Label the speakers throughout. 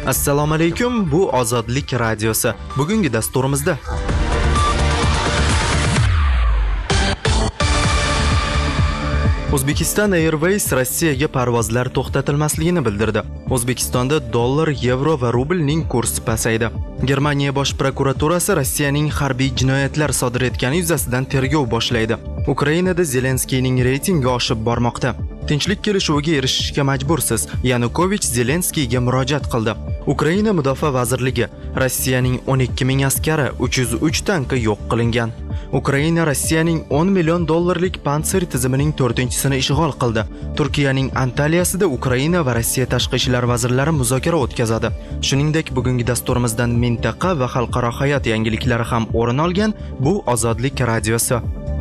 Speaker 1: Assalomu alaykum, bu Ozodlik radiosi. Bugungi dasturimizda O'zbekiston Airways Rossiyaga parvozlar to'xtatilmasligini bildirdi. O'zbekistonda dollar, yevro va rublning kursi pasaydi. Germaniya bosh prokuraturasi Rossiyaning harbiy jinoyatlar sodir etgani yuzasidan tergov boshlaydi. Ukrainada Zelenskiyning reytingi oshib bormoqda. Tinchlik kelishuviga erishishga majbursiz. Yanukovich Zelenskiyga murojaat qildi. Ukraina Mudofaa vazirligi Rossiyaning 12,000 askari, 303 tanki yo'q qilingan. Ukraina Rossiyaning 10 million dollarlik Pantsir tizimining 4-sini ishg'ol qildi. Turkiyaning Antaliyasida Ukraina va Rossiya tashqi ishlar vazirlari muzokara o'tkazadi. Shuningdek, bugungi dasturimizdan mintaqa va xalqaro hayot yangiliklari ham o'rin olgan. Bu Ozodlik radiosi.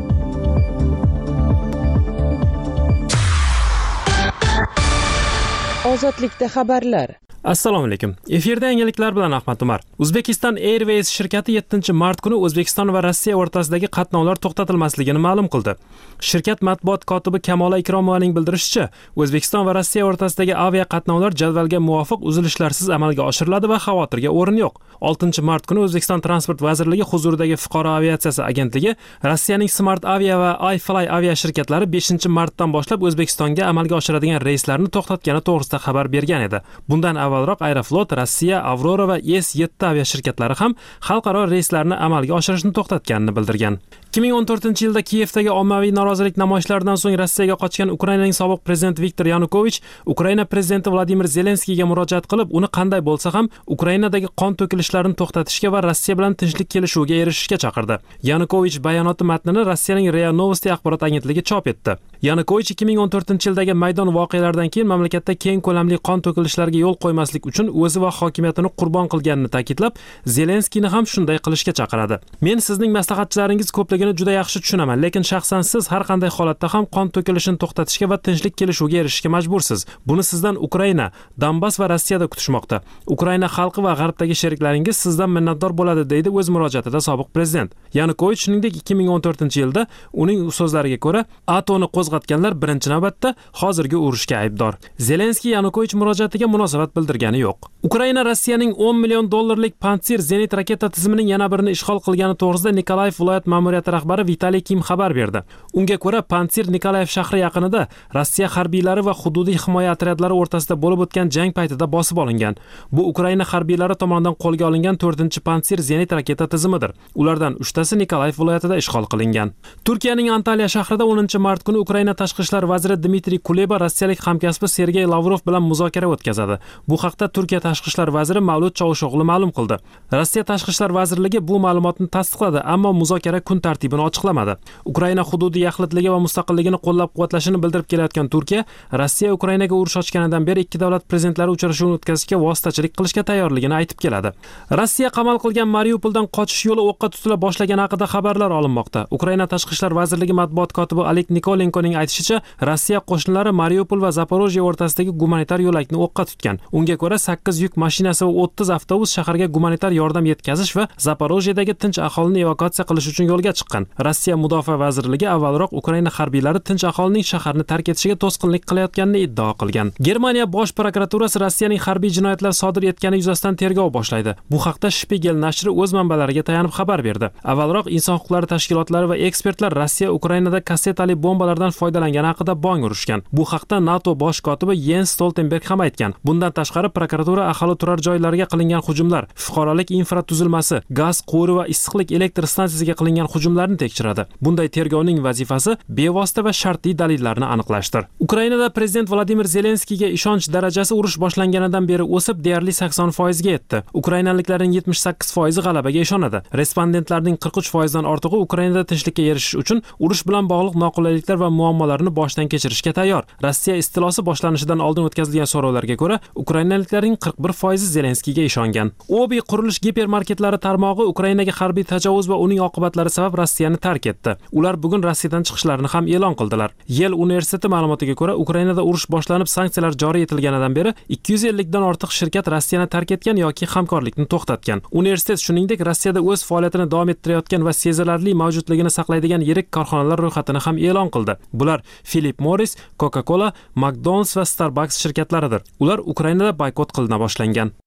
Speaker 2: Ozodlikda xabarlar.
Speaker 3: Assalomu alaykum. Efirda yangiliklar bilan Ahmad Umar. Uzbekistan Airways shirkati 7-mart kuni O'zbekiston va Rossiya o'rtasidagi qatnovlar to'xtatilmasligini ma'lum qildi. Shirkat matbuot kotibi Kamola Ikromovaning bildirishicha, O'zbekiston va Rossiya o'rtasidagi avia qatnovlar jadvalga muvofiq uzilishlarsiz amalga oshiriladi va xavotirga o'rin yo'q. 6-mart kuni O'zbekiston Transport vazirligi huzuridagi Fuqaro aviatsiyasi agentligi Rossiyaning Smart Avia va iFly avia shirkatlari 5-martdan boshlab O'zbekistonga amalga oshiradigan reyslarni to'xtatgani to'g'risida xabar bergan edi. Bundan avvalroq Aeroflot, Rossiya, Avrora va S7 avia shirkatlari ham xalqaro reyslarni amalga oshirishni to'xtatganini bildirgan. 2014-yilda Kiyevdagi ommaviy norozilik namoyishlaridan so'ng Rossiyaga qochgan Ukrainaning sobiq prezidenti Viktor Yanukovich Ukraina prezidenti Vladimir Zelenskiyga murojaat qilib, uni qanday bo'lsa ham Ukrainadagi qon to'kilishlarini to'xtatishga va Rossiya bilan tinchlik kelishuviga erishishga chaqirdi. Yanukovich bayonoti matnini Rossiyaning RIA Novosti axborot agentligi chop etdi. Yanukovich 2014-yildagi maydon voqealaridan keyin mamlakatda keng ko'lamli qon to'kilishlariga yo'l qo'ymaslik uchun o'zi va hokimiyatini qurbon qilganini ta'kidlab, Zelenskiyni ham shunday qilishga chaqiradi. Men sizning maslahatchilaringiz ko'pligini juda yaxshi tushunaman, lekin shaxsan siz har qanday holatda ham qon to'kilishini to'xtatishga va tinchlik kelishuviga erishishga majbursiz. Buni sizdan Ukraina, Donbass va Rossiyada kutishmoqda. Ukraina xalqi va g'arbdagi sheriklaringiz sizdan minnatdor bo'ladi, deydi o'z murojaatida sobiq prezident. Yanukovich shuningdek 2014-yilda uning so'zlariga ko'ra, ATO'ni qo'zg'atganlar birinchi navbatda hozirgi urushga aybdor. Zelenskiy Yanukovich murojaatiga munosabat bildirgani yo'q. Ukraina Rossiyaning 10 million dollarlik Pantsir zenit raketa tizimining yana birini ishg'ol qilgani to'g'risida Nikolayev viloyat ma'muriyati rahbari Vitaliy Kim xabar berdi. Unga ko'ra, Pantsir Nikolayev shahri yaqinida Rossiya harbiylari va hududiy himoya otryadlari o'rtasida bo'lib o'tgan jang paytida bosib olingan. Bu Ukraina harbiylari tomonidan qo'lga olingan 4-Pantsir zenit raketa tizimidir. Ulardan 3tasi Nikolayev viloyatida ishg'ol qilingan. Turkiyaning Antaliya shahrida 10-mart kuni Ukraina tashqi ishlar vaziri Dmitriy Kuleba rossiyalik hamkasbi Sergey Lavrov bilan muzokara o'tkazadi. Bu haqda Turkiya tashqi ishlar vaziri Mavlud Chavusho'g'li ma'lum qildi. Rossiya tashqi ishlar vazirligi bu ma'lumotni tasdiqladi, ammo muzokara kun tartibini ochiqlamadi. Ukraina hududiy yaxlitligi va mustaqilligini qo'llab-quvvatlashini bildirib kelayotgan Turkiya, Rossiya Ukrainaga urush ochganidan beri ikki davlat prezidentlari uchrashuvini o'tkazishga vositachilik qilishga tayyorligini aytib keladi. Rossiya qamal qilgan Mariupoldan qochish yo'li o'qqa tutila boshlagani haqida xabarlar olinmoqda. Ukraina tashqi ishlar vazirligi matbuot kotibi Oleg Nikolenkoning aytishicha, Rossiya qo'shinlari Mariupol va Zaporojye o'rtasidagi gumanitar yo'lakni o'qqa tutgan. Unga ko'ra 8 yuk mashinasi va 30 avtobus shaharga gumanitar yordam yetkazish va Zaporojyedagi tinch aholini evakuatsiya qilish uchun yo'lga chiqqan. Rossiya Mudofaa vazirligi avvalroq Ukraina harbiylari tinch aholining shaharni tark etishiga to'sqinlik qilayotganini iddao qilgan. Germaniya bosh prokuraturasi Rossiyaning harbiy jinoyatlar sodir etgani yuzasidan tergov boshlaydi. Bu haqda Spiegel nashri o'z manbalariga tayanib xabar berdi. Avvalroq inson huquqlari tashkilotlari va ekspertlar Rossiya Ukrainada kassetali bombalardan foydalangani haqida bong urishgan. Bu haqda NATO bosh kotibi Jens Stoltenberg ham aytgan. Bundan tashqari prokuratura aholi turar joylariga qilingan hujumlar, fuqarolik infratuzilmasi, gaz quvuri va issiqlik elektr stansiyasiga qilingan hujumlarni tekshiradi. Bunday tergovning vazifasi bevosita va shartli dalillarni aniqlashdir. Ukrainada prezident Vladimir Zelenskiyga ishonch darajasi urush boshlanganidan beri o'sib deyarli 80% ga yetdi. Ukrainaliklarning 78% g'alabaga ishonadi. Respondentlarning 43% dan ortig'i Ukrainada tinchlikka erishish uchun urush bilan bog'liq noqulayliklar va muammolarni boshdan kechirishga tayyor. Rossiya istilosi boshlanishidan oldin o'tkazilgan so'rovlarga ko'ra, ukrainaliklarning 41% Zelenskiyga ishongan. Obi qurilish gipermarketlari tarmog'i Ukrainaga harbiy tajovuz va uning oqibatlari sabab Rossiyani tark etdi. Ular bugun Rossiyadan chiqishlarini ham e'lon qildilar. Yel universiteti ma'lumotiga ko'ra, Ukrainada urush boshlanib, sanksiyalar joriy etilganidan beri 250 dan ortiq shirkat Rossiyani tark etgan yoki hamkorlikni to'xtatgan. Universitet shuningdek Rossiyada o'z faoliyatini davom ettirayotgan va sezilarli mavjudligini saqlaydigan yirik korxonalar ro'yxatini ham e'lon qildi. Bular Philip Morris, Coca-Cola, McDonald's va Starbucks shirkatlaridir. Ular Ukrainada boykot qilina boshlangan.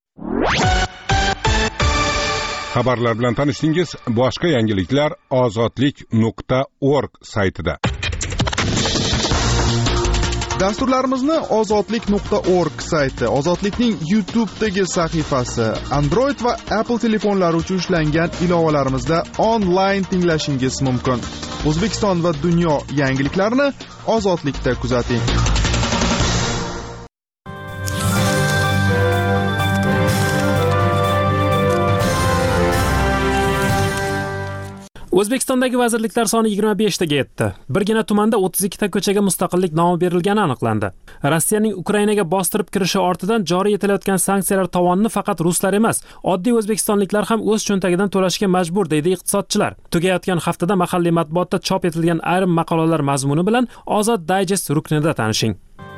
Speaker 4: Xabarlar bilan tanishdingiz. Boshqa yangiliklar ozodlik.org saytida.
Speaker 5: Dasturlarimizni ozodlik.org sayti, Ozodlikning YouTube'dagi sahifasi, Android va Apple telefonlari uchun ishlangan ilovalarimizda onlayn tinglashingiz mumkin. O'zbekiston va dunyo yangiliklarini Ozodlikda kuzating.
Speaker 3: O'zbekistondagi vazirliklar soni 25 taga yetdi. Birgina tumanda 32 ta ko'chaga mustaqillik nomi berilgani aniqlandi. Rossiyaning Ukrainaga bostirib kirishi ortidan joriy etilayotgan sanksiyalar tovonini faqat ruslar emas, oddiy o'zbekistonliklar ham o'z cho'ntagidan to'lashga majbur, deydi iqtisodchilar. Tugayotgan haftada mahalliy matbuotda chop etilgan ayrim maqolalar mazmuni bilan Ozod Digest ruknida tanishing.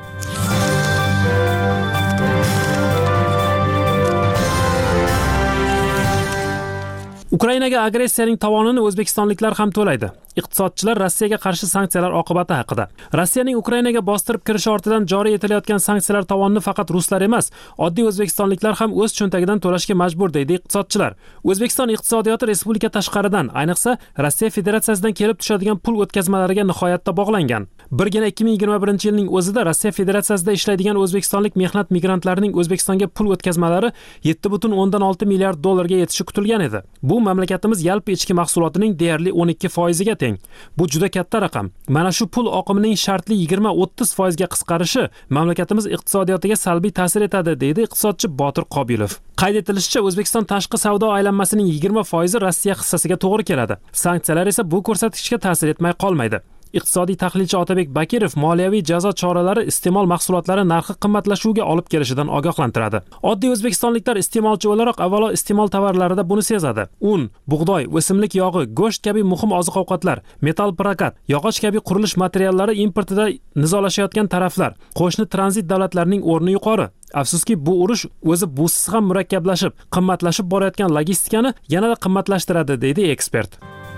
Speaker 3: Ukrainaga agressiyaning tovonini o'zbekistonliklar ham to'laydi. Iqtisodchilar Rossiyaga qarshi sanksiyalar oqibati haqida. Rossiyaning Ukrainaga bostirib kirishi ortidan joriy etilayotgan sanksiyalar tovonini faqat ruslar emas, oddiy o'zbekistonliklar ham o'z cho'ntagidan to'lashga majbur, deydi iqtisodchilar. O'zbekiston iqtisodiyoti respublika tashqaridan, ayniqsa Rossiya Federatsiyasidan kelib tushadigan pul o'tkazmalariga nihoyatda bog'langan. Birgina 2021-yilning o'zida Rossiya Federatsiyasida ishlaydigan o'zbekistonlik mehnat migrantlarining O'zbekistonga pul o'tkazmalari 7,6 milliard dollarga yetishi kutilgan edi. Bu mamlakatimiz yalpi ichki mahsulotining deyarli 12% ga teng. Bu juda katta raqam. Mana shu pul oqimining shartli 20-30% ga qisqarishi mamlakatimiz iqtisodiyotiga salbiy ta'sir etadi, deydi iqtisodchi Botir Qobilov. Qayd etilishicha, O'zbekiston tashqi savdo aylanmasining 20% Rossiya hissasiga to'g'ri keladi. Sanksiyalar esa bu ko'rsatkichga ta'sir etmay qolmaydi. Iqtisodiy tahlilchi Otabek Bakirov moliyaviy jazo choralari iste'mol mahsulotlari narxi qimmatlashuviga olib kelishidan ogohlantiradi. Oddiy o'zbekistonliklar iste'molchi o'laroq avvalo iste'mol tovarlarida buni sezadi. Un, bug'doy, o'simlik yog'i, go'sht kabi muhim oziq-ovqatlar, metal prokat, yog'och kabi qurilish materiallari importida nizolashayotgan taraflar, qo'shni tranzit davlatlarining o'rni yuqori. Afsuski, bu urush o'zi busiz ham murakkablashib, qimmatlashib borayotgan logistikani yanada qimmatlashtiradi, deydi ekspert.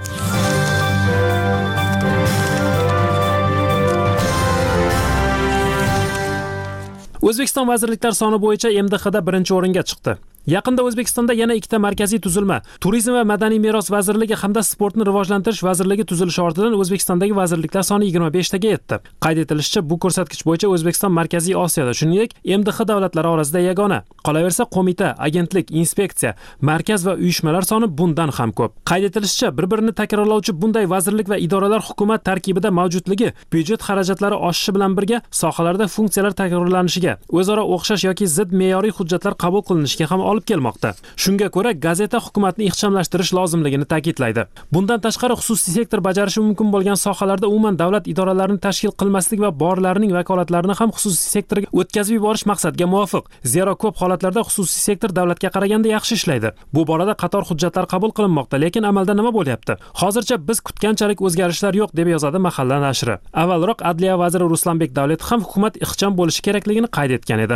Speaker 3: O'zbekiston vazirliklar soni bo'yicha MDHda birinchi o'ringa chiqdi. Yaqinda O'zbekistonda yana ikkita markaziy tuzilma, Turizm va madaniy meros vazirligi hamda Sportni rivojlantirish vazirligi tuzilishi ortidan O'zbekistondagi vazirliklar soni 25 taga yetdi. Qayd etilishicha, bu ko'rsatkich bo'yicha O'zbekiston Markaziy Osiyoda, shuningdek, MDH davlatlari orasida yagona. Qolaversa, qo'mita, agentlik, inspeksiya, markaz va uyushmalar soni bundan ham ko'p. Qayd etilishicha, bir-birini takrorlovchi bunday vazirlik va idoralar hukumat tarkibida mavjudligi byudjet xarajatlari oshishi bilan birga sohalarda funksiyalar takrorlanishiga, o'zaro o'xshash yoki zid me'yoriy hujjatlar qabul qilinishiga ham olib kelmoqda. Shunga ko'ra, gazeta hukumatni ixchamlashtirish lozimligini ta'kidlaydi. Bundan tashqari, xususiy sektor bajarishi mumkin bo'lgan sohalarda umuman davlat idoralarini tashkil qilmaslik va borlarining vakolatlarini ham xususiy sektorga o'tkazib yuborish maqsadga muvofiq. Zero ko'p holatlarda xususiy sektor davlatga qaraganda yaxshi ishlaydi. Bu borada qator hujjatlar qabul qilinmoqda, lekin amalda nima bo'lyapti? Hozircha biz kutganchalik o'zgarishlar yo'q, deb yozadi Mahalla nashri. Avvalroq Adliya vaziri Ruslanbek Davletov ham hukumat ixcham bo'lishi kerakligini qayd etgan edi.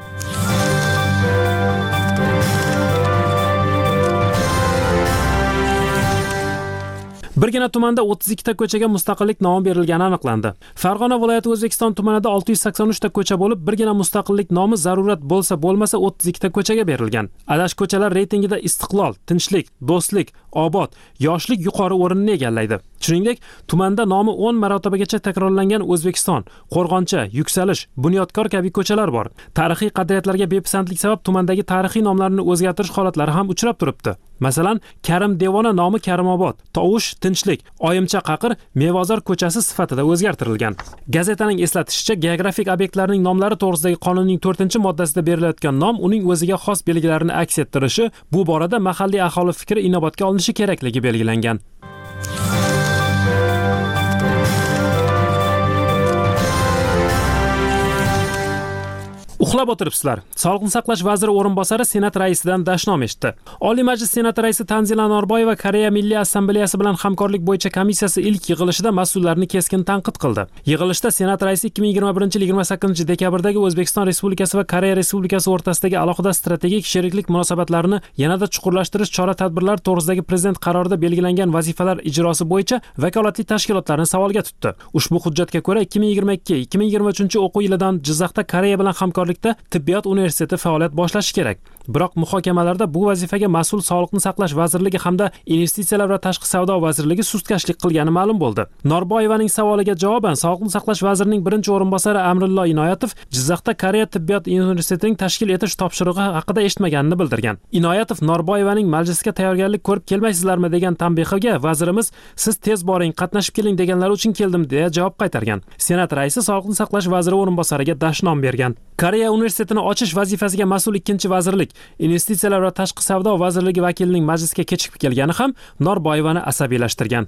Speaker 3: Birgina tumanda 32 ta ko'chaga mustaqillik nomi berilgani aniqlandi. Farg'ona viloyati O'zbekiston tumanida 683 ta ko'cha bo'lib, birgina mustaqillik nomi zarurat bo'lmasa 32 ta ko'chaga berilgan. Adash ko'chalar reytingida Istiqlol, Tinchlik, Do'stlik, Obod, Yoshlik yuqori o'rinni egallaydi. Shuningdek, tumanda nomi 10 marotibagacha takrorlangan O'zbekiston, Qo'rg'oncha, Yuksalish, Bunyodkor kabi ko'chalar bor. Tarixiy qadriyatlarga bepisandlik sabab tumandagi tarixiy nomlarni o'zgartirish holatlari ham uchrab turibdi. Masalan, Karim Devona nomi Karimobod, Tovush Tinchlik, Oyimcha Qaqir Mevozor ko'chasi sifatida o'zgartirilgan. Gazetaning eslatishicha, geografik obyektlarning nomlari to'g'risidagi qonunning 4-moddasida berilayotgan nom uning o'ziga xos belgilarini aks ettirishi, bu borada mahalliy aholi fikri inobatga olinishi kerakligi belgilangan. Uxlab o'tiribsizlar. Sog'liqni saqlash vaziri o'rinbosari Senat raisidan dashnom eshitdi. Oliy Majlis Senat raisi Tanzila Norboyeva Koreya Milliy Assambleyasi bilan hamkorlik bo'yicha komissiyasi ilk yig'ilishida mas'ullarni keskin tanqid qildi. Yig'ilishda Senat raisi 2021-28-dekabrdagi O'zbekiston Respublikasi va Koreya Respublikasi o'rtasidagi alohida strategik sheriklik munosabatlarini yanada chuqurlashtirish chora-tadbirlar to'g'risidagi prezident qarorida belgilangan vazifalar ijrosi bo'yicha vakolatli tashkilotlarni savolga tutdi. Ushbu hujjatga ko'ra 2022-2023 o'quv yilidan Jizzaxda Koreya bilan hamkorlik Tibbiyot universiteti faoliyat boshlashi kerak. Biroq muhokamalarda bu vazifaga mas'ul Sog'liqni saqlash vazirligi hamda Investitsiyalar va tashqi savdo vazirligi sustkashlik qilgani ma'lum bo'ldi. Norboyevaning savoliga javoban Sog'liqni saqlash vazirining birinchi o'rinbosari Amrillo Inoyatov Jizzaxda Koreya tibbiyot universitetining tashkil etish topshirig'i haqida eshitmaganini bildirgan. Inoyatov Norboyevaning majlisga tayyorgarlik ko'rib kelmaysizlarmi degan tanbehiga vazirimiz siz tez boring, qatnashib keling deganlar uchun keldim deya javob qaytargan. Senat raisi Sog'liqni saqlash vaziri o'rinbosariga dashnom bergan. Koreya universitetini ochish vazifasiga mas'ul ikkinchi vazirlik Investitsiyalar va tashqi savdo vazirligi vakilining majlisga kechikib kelgani ham Norboyevani asabiylashtirgan.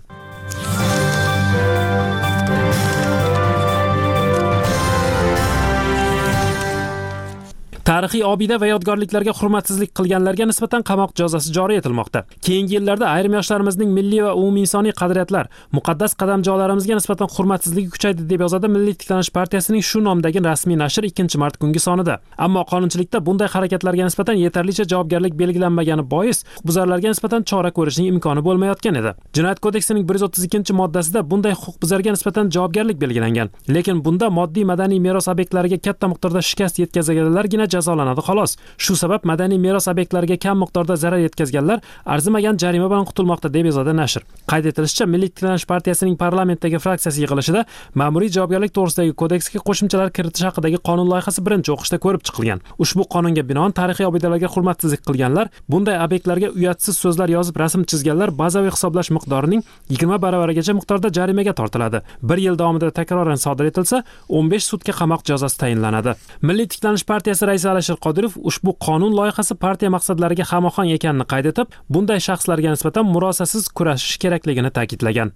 Speaker 3: Tarixiy obida va yodgorliklarga hurmatsizlik qilganlarga nisbatan qamoq jazosi joriy etilmoqda. Keyingi yillarda ayrim yoshlarimizning milliy va umuminsoniy qadriyatlar, muqaddas qadamjolarimizga nisbatan hurmatsizligi kuchaydi deb yozadi Milliy tiklanish partiyasining shu nomdagi rasmiy nashr 2-mart kungi sonida. Ammo qonunchilikda bunday harakatlarga nisbatan yetarlicha javobgarlik belgilanmagani bois huquqbuzarlarga nisbatan chora ko'rishning imkoni bo'lmayotgan edi. Jinoyat kodeksining 132-moddasida bunday huquqbuzarga nisbatan javobgarlik belgilangan. Lekin bunda moddiy madaniy meros obyektlariga katta miqdorda shikast yetkazganlargina jazolanadi xolos. Shu sabab madaniy meros obyektlariga kam miqdorda zarar yetkazganlar arzimagan jarima bilan qutulmoqda deb yozadi nashr. Qayd etilishicha, Milliy tiklanish partiyasining parlamentdagi fraksiyasi yig'ilishida ma'muriy javobgarlik to'g'risidagi kodeksga qo'shimchalar kiritish haqidagi qonun loyihasi birinchi o'qishda ko'rib chiqilgan. Ushbu qonunga binoan tarixiy obidalarga hurmatsizlik qilganlar, bunday obyektlarga uyatsiz so'zlar yozib rasm chizganlar bazaviy hisoblash miqdorining 20 baravarigacha miqdorda jarimaga tortiladi. 1 yil davomida takroran sodir etilsa, 15 sutka qamoq jazosi tayinlanadi. Milliy tiklanish partiyasi raisi Alisher Qodirov ushbu qonun loyihasi partiya maqsadlariga hamohang ekanini qayd etib, bunday shaxslarga nisbatan murosasiz kurashish kerakligini ta'kidlagan.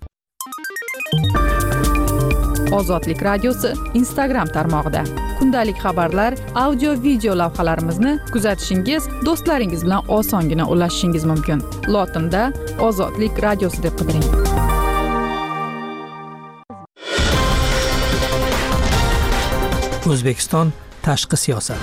Speaker 2: Ozodlik radiosi Instagram tarmog'ida kundalik xabarlar, audio video lavhalarimizni kuzatishingiz, do'stlaringiz bilan osongina ulashishingiz mumkin. Lotinda Ozodlik radiosi deb qidiring.
Speaker 6: O'zbekiston tashqi siyosat.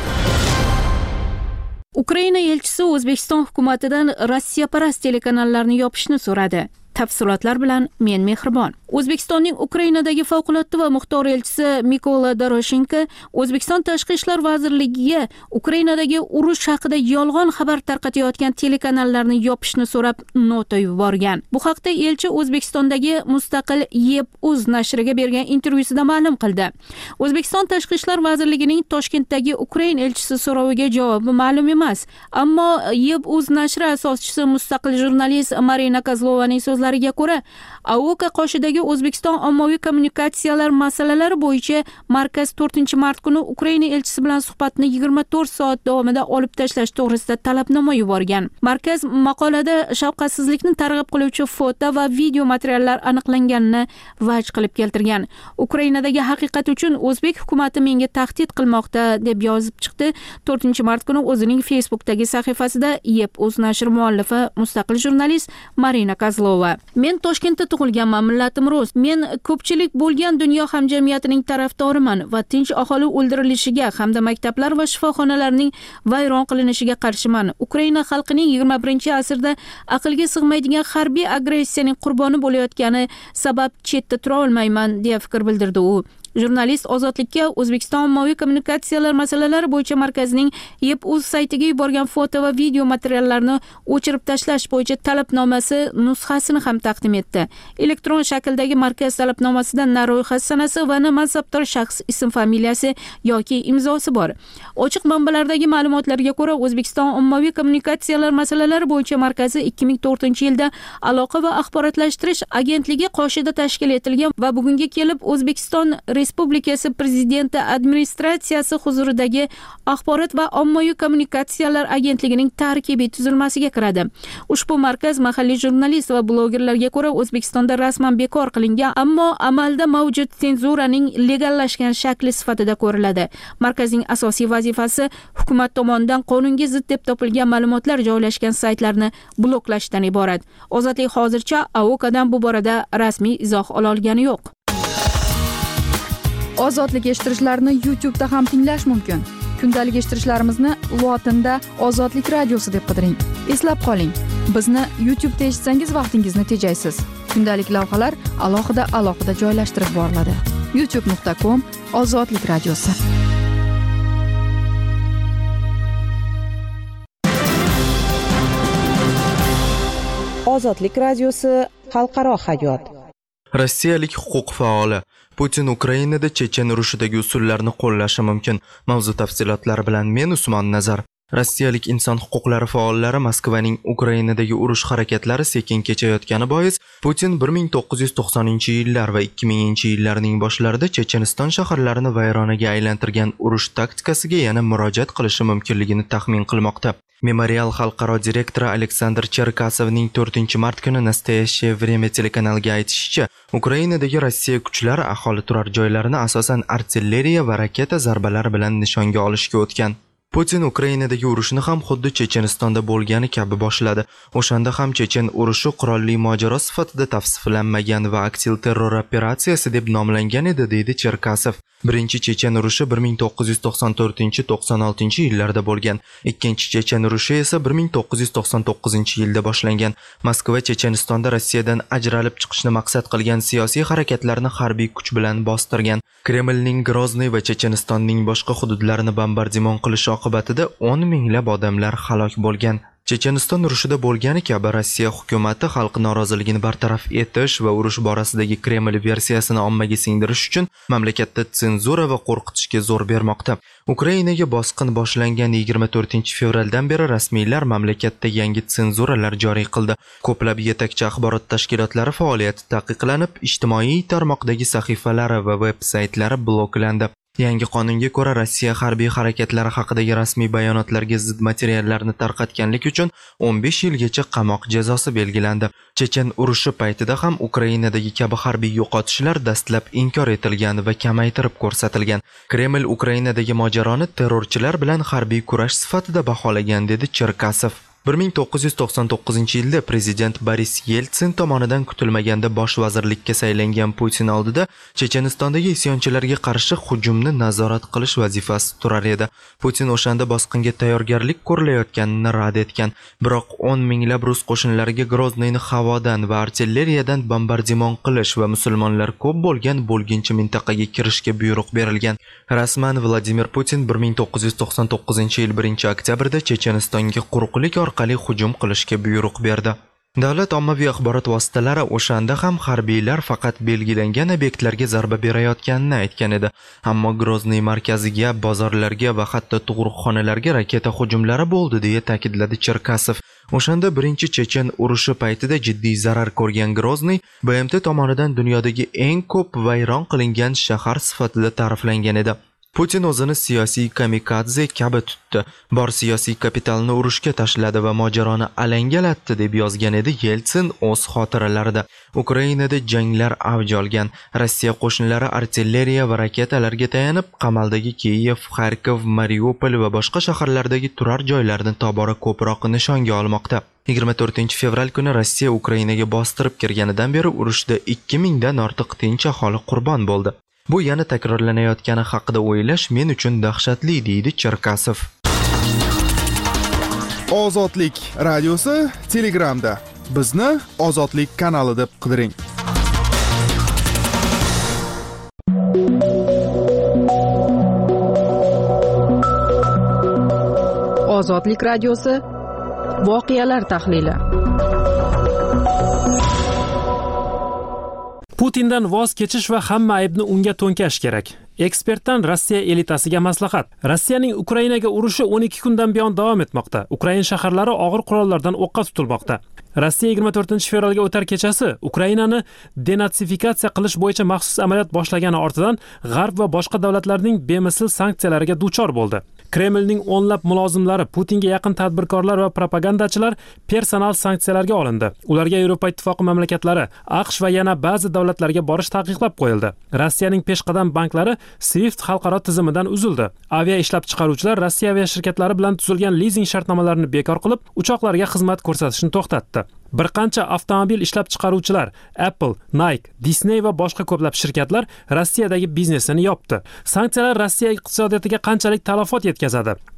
Speaker 7: Ukraina elchisi O'zbekiston hukumatidan Rossiyaparast telekanallarni yopishni so'radi. Tafsilotlar bilan men Mehribon. O'zbekistonning Ukrainadagi favqulodda va muxtor elchisi Mikola Doroshenko O'zbekiston Tashqi ishlar vazirligiga Ukrainadagi urush haqida yolg'on xabar tarqatayotgan telekanallarni yopishni so'rab nota yuborgan. Bu haqda elchi O'zbekistondagi mustaqil YEP.uz nashriga bergan intervyusida ma'lum qildi. O'zbekiston Tashqi ishlar vazirligining Toshkentdagi Ukraina elchisi so'roviga javobi ma'lum emas, ammo YEP.uz nashri asoschisi mustaqil jurnalist Marina Kozlovaning so'zlariga ko'ra, AOK qoshidagi O'zbekiston ommaviy kommunikatsiyalar masalalari bo'yicha markaz 4-mart kuni Ukraina elchisi bilan suhbatni 24 soat davomida olib tashlash to'g'risida talabnoma yuborgan. Markaz maqolada shafqatsizlikni targ'ib qiluvchi foto va video materiallar aniqlanganini vaj qilib keltirgan. Ukrainadagi haqiqat uchun o'zbek hukumati menga tahdid qilmoqda deb yozib chiqdi 4-mart kuni o'zining Facebookdagi sahifasida YEP.uz nashri muallifi mustaqil jurnalist Marina Kozlova. Men Toshkentda tug'ilganman, millatim rus. Men ko'pchilik bo'lgan dunyo hamjamiyatining tarafdoriman va tinch aholi o'ldirilishiga hamda maktablar va shifoxonalarning vayron qilinishiga qarshiman. Ukraina xalqining 21-asrda aqlga sig'maydigan harbiy agressiyaning qurboni bo'layotgani sabab chetda tura olmayman deya fikr bildirdi u. Jurnalist Ozodlikka O'zbekiston ommaviy kommunikatsiyalar masalalari bo'yicha markazining YEP.uz saytiga yuborgan foto va video materiallarni o'chirib tashlash bo'yicha talabnomasi nusxasini ham taqdim etdi. Elektron shakldagi markaz talabnomasida na ro'yxat sanasi va na mansabdor shaxs ism familiyasi yoki imzosi bor. Ochiq manbalardagi ma'lumotlarga ko'ra, O'zbekiston ommaviy kommunikatsiyalar masalalari bo'yicha markazi 2004-yilda Aloqa va axborotlashtirish agentligi qoshida tashkil etilgan va bugunga kelib O'zbekiston Respublikasi Prezidenti administratsiyasi huzuridagi Axborot va ommaviy kommunikatsiyalar agentligining tarkibiy tuzilmasiga kiradi. Ushbu markaz mahalliy jurnalist va blogerlarga ko'ra O'zbekistonda rasman bekor qilingan, ammo amalda mavjud senzuraning legallashgan shakli sifatida ko'riladi. Markazning asosiy vazifasi hukumat tomonidan qonunga zid deb topilgan ma'lumotlar joylashgan saytlarni bloklashdan iborat. Ozodlik hozircha AOKdan bu borada rasmiy izoh ola olgani yo'q.
Speaker 2: Ozodlik eshittirishlarni YouTube'da ham tinglash mumkin. Kundalik eshittirishlarimizni lotinda Ozodlik radiosi deb qidiring. Eslab qoling, bizni YouTube'da eshitsangiz vaqtingizni tejaysiz. Kundalik lavhalar alohida joylashtirib boriladi. youtube.com/Ozodlik radiosi.
Speaker 8: Ozodlik radiosi xalqaro hayot.
Speaker 1: Rossiyalik huquq faoli Putin Ukrainada Chechen urushidagi usullarni qo'llashi mumkin. Mavzu tafsilotlari bilan men Usmon Nazar. Rossiyalik inson huquqlari faollari Moskvaning Ukrainadagi urush harakatlari sekin kechayotgani bois Putin 1990-yillar va 2000-yillarning boshlarida Checheniston shaharlarini vayronaga aylantirgan urush taktikasiga yana murojaat qilishi mumkinligini taxmin qilmoqda. Memorial xalqaro direktori Aleksandr Cherkasovning 4-mart kuni Nastoyaщее время telekanaliga aytishicha, Ukrainadagi Rossiya kuchlari aholi turar joylarini asosan artilleriya va raketa zarbalari bilan nishonga olishga o'tgan. Putin Ukrainadagi urushni ham xuddi Chechenistonda bo'lgani kabi boshladi. O'shanda ham Chechen urushi qurolli mojaro sifatida tavsiflanmagan va aktiv terror operatsiyasi deb nomlangan edi, deydi Cherkasov. Birinchi Chechen urushi 1994-96-yillarda bo'lgan. Ikkinchi Chechen urushi esa 1999-yilda boshlangan. Moskva Chechenistonda Rossiyadan ajralib chiqishni maqsad qilgan siyosiy harakatlarni harbiy kuch bilan bostirgan. Kremlning Grozny va Chechenistonning boshqa hududlarini bombardimon qilishi oqibatida 10 minglab odamlar halok bo'lgan. Checheniston urushida bo'lgani kabi Rossiya hukumati xalq noroziligini bartaraf etish va urush borasidagi Kreml versiyasini ommaga singdirish uchun mamlakatda senzura va qo'rqitishga zo'r bermoqda. Ukrainaga bosqin boshlangan 24-fevraldan beri rasmiylar mamlakatda yangi senzuralar joriy qildi. Ko'plab yetakchi axborot tashkilotlari faoliyati taqiqlanib, ijtimoiy tarmoqdagi sahifalari va veb-saytlari bloklandi. Yangi qonunga ko'ra Rossiya harbiy harakatlari haqidagi rasmiy bayonotlarga zid materiallarni tarqatganlik uchun 15 yilgacha qamoq jazosi belgilandi. Chechen urushi paytida ham Ukrainadagi kabi harbiy yo'qotishlar dastlab inkor etilgan va kamaytirib ko'rsatilgan. Kreml Ukrainadagi mojaroni terrorchilar bilan harbiy kurash sifatida baholagan, dedi Cherkasov. 1999-yilda prezident Boris Yeltsin tomonidan kutilmaganda bosh vazirlikka saylangan Putin oldida Chechenistondagi isyonchilarga qarshi hujumni nazorat qilish vazifasi turar edi. Putin o'shanda bosqinga tayyorgarlik ko'rilayotganini rad etgan, biroq 10 minglab rus qo'shinlariga Groznyni havodan va artilleriyadan bombardimon qilish va musulmonlar ko'p bo'lgan bo'lginchi mintaqaga kirishga buyruq berilgan. Rasman Vladimir Putin 1999-yil 1-oktyabrda Chechenistonga quruqlik orqali hujum qilishga buyruq berdi. Davlat ommaviy axborot vositalari o'shanda ham harbiylar faqat belgilangan obyektlarga zarba berayotganini aytgan edi. Ammo Grozny markaziga, bozorlarga va hatto tug'ruqxonalarga raketa hujumlari bo'ldi, deya ta'kidladi Cherkasov. O'shanda birinchi Chechen urushi paytida jiddiy zarar ko'rgan Grozny BMT tomonidan dunyodagi eng ko'p vayron qilingan shahar sifatida ta'riflangan edi. Putin o'zini siyosiy kamikadze kabi tutdi. Bor siyosiy kapitalni urushga tashladi va mojaroni alangalatdi, deb yozgan edi Yeltsin o'z xotiralarida. Ukrainada janglar avj olgan. Rossiya qo'shinlari artilleriya va raketalarga tayanib, qamaldagi Kiyev, Kharkov, Mariupol va boshqa shaharlardagi turar joylarni tobora ko'proq nishonga olmoqda. 24-fevral kuni Rossiya Ukrainaga bostirib kirganidan beri urushda 2000 dan ortiq tinch aholi qurbon bo'ldi. Bu yana takrorlanayotgani haqida o'ylash men uchun dahshatli, deydi Cherkasov.
Speaker 5: Ozodlik radiosi Telegramda. Bizni Ozodlik kanali deb qidiring.
Speaker 2: Ozodlik radiosi voqealar tahlili.
Speaker 3: Putindan voz kechish va hamma aybni unga to'nkash kerak. Ekspertdan Rossiya elitasiga maslahat. Rossiyaning Ukrainaga urushi 12 kundan buyon davom etmoqda. Ukraina shaharlari og'ir qurollardan o'qqa tutilmoqda. Rossiya 24-fevralga o'tar kechasi Ukrainani denatsifikatsiya qilish bo'yicha maxsus amaliyot boshlagani ortidan G'arb va boshqa davlatlarning bemisl sanksiyalariga duchor bo'ldi. Kremlning o'nlab mulozimlari, Putinga yaqin tadbirkorlar va propagandachilar personal sanksiyalarga olindi. Ularga Yevropa Ittifoqi mamlakatlari, AQSh va yana ba'zi davlatlarga borish taqiqlab qo'yildi. Rossiyaning peshqadam banklari SWIFT xalqaro tizimidan uzildi. Avia ishlab chiqaruvchilar Rossiya avia shirkatlari bilan tuzilgan lizing shartnomalarini bekor qilib, uchoqlarga xizmat ko'rsatishni to'xtatdi. Bir qancha avtomobil ishlab chiqaruvchilar Apple, Nike, Disney va boshqa ko'plab shirkatlar Rossiyadagi biznesini yopdi. Sanksiyalar Rossiya iqtisodiyotiga qanchalik talafot yetkazadi?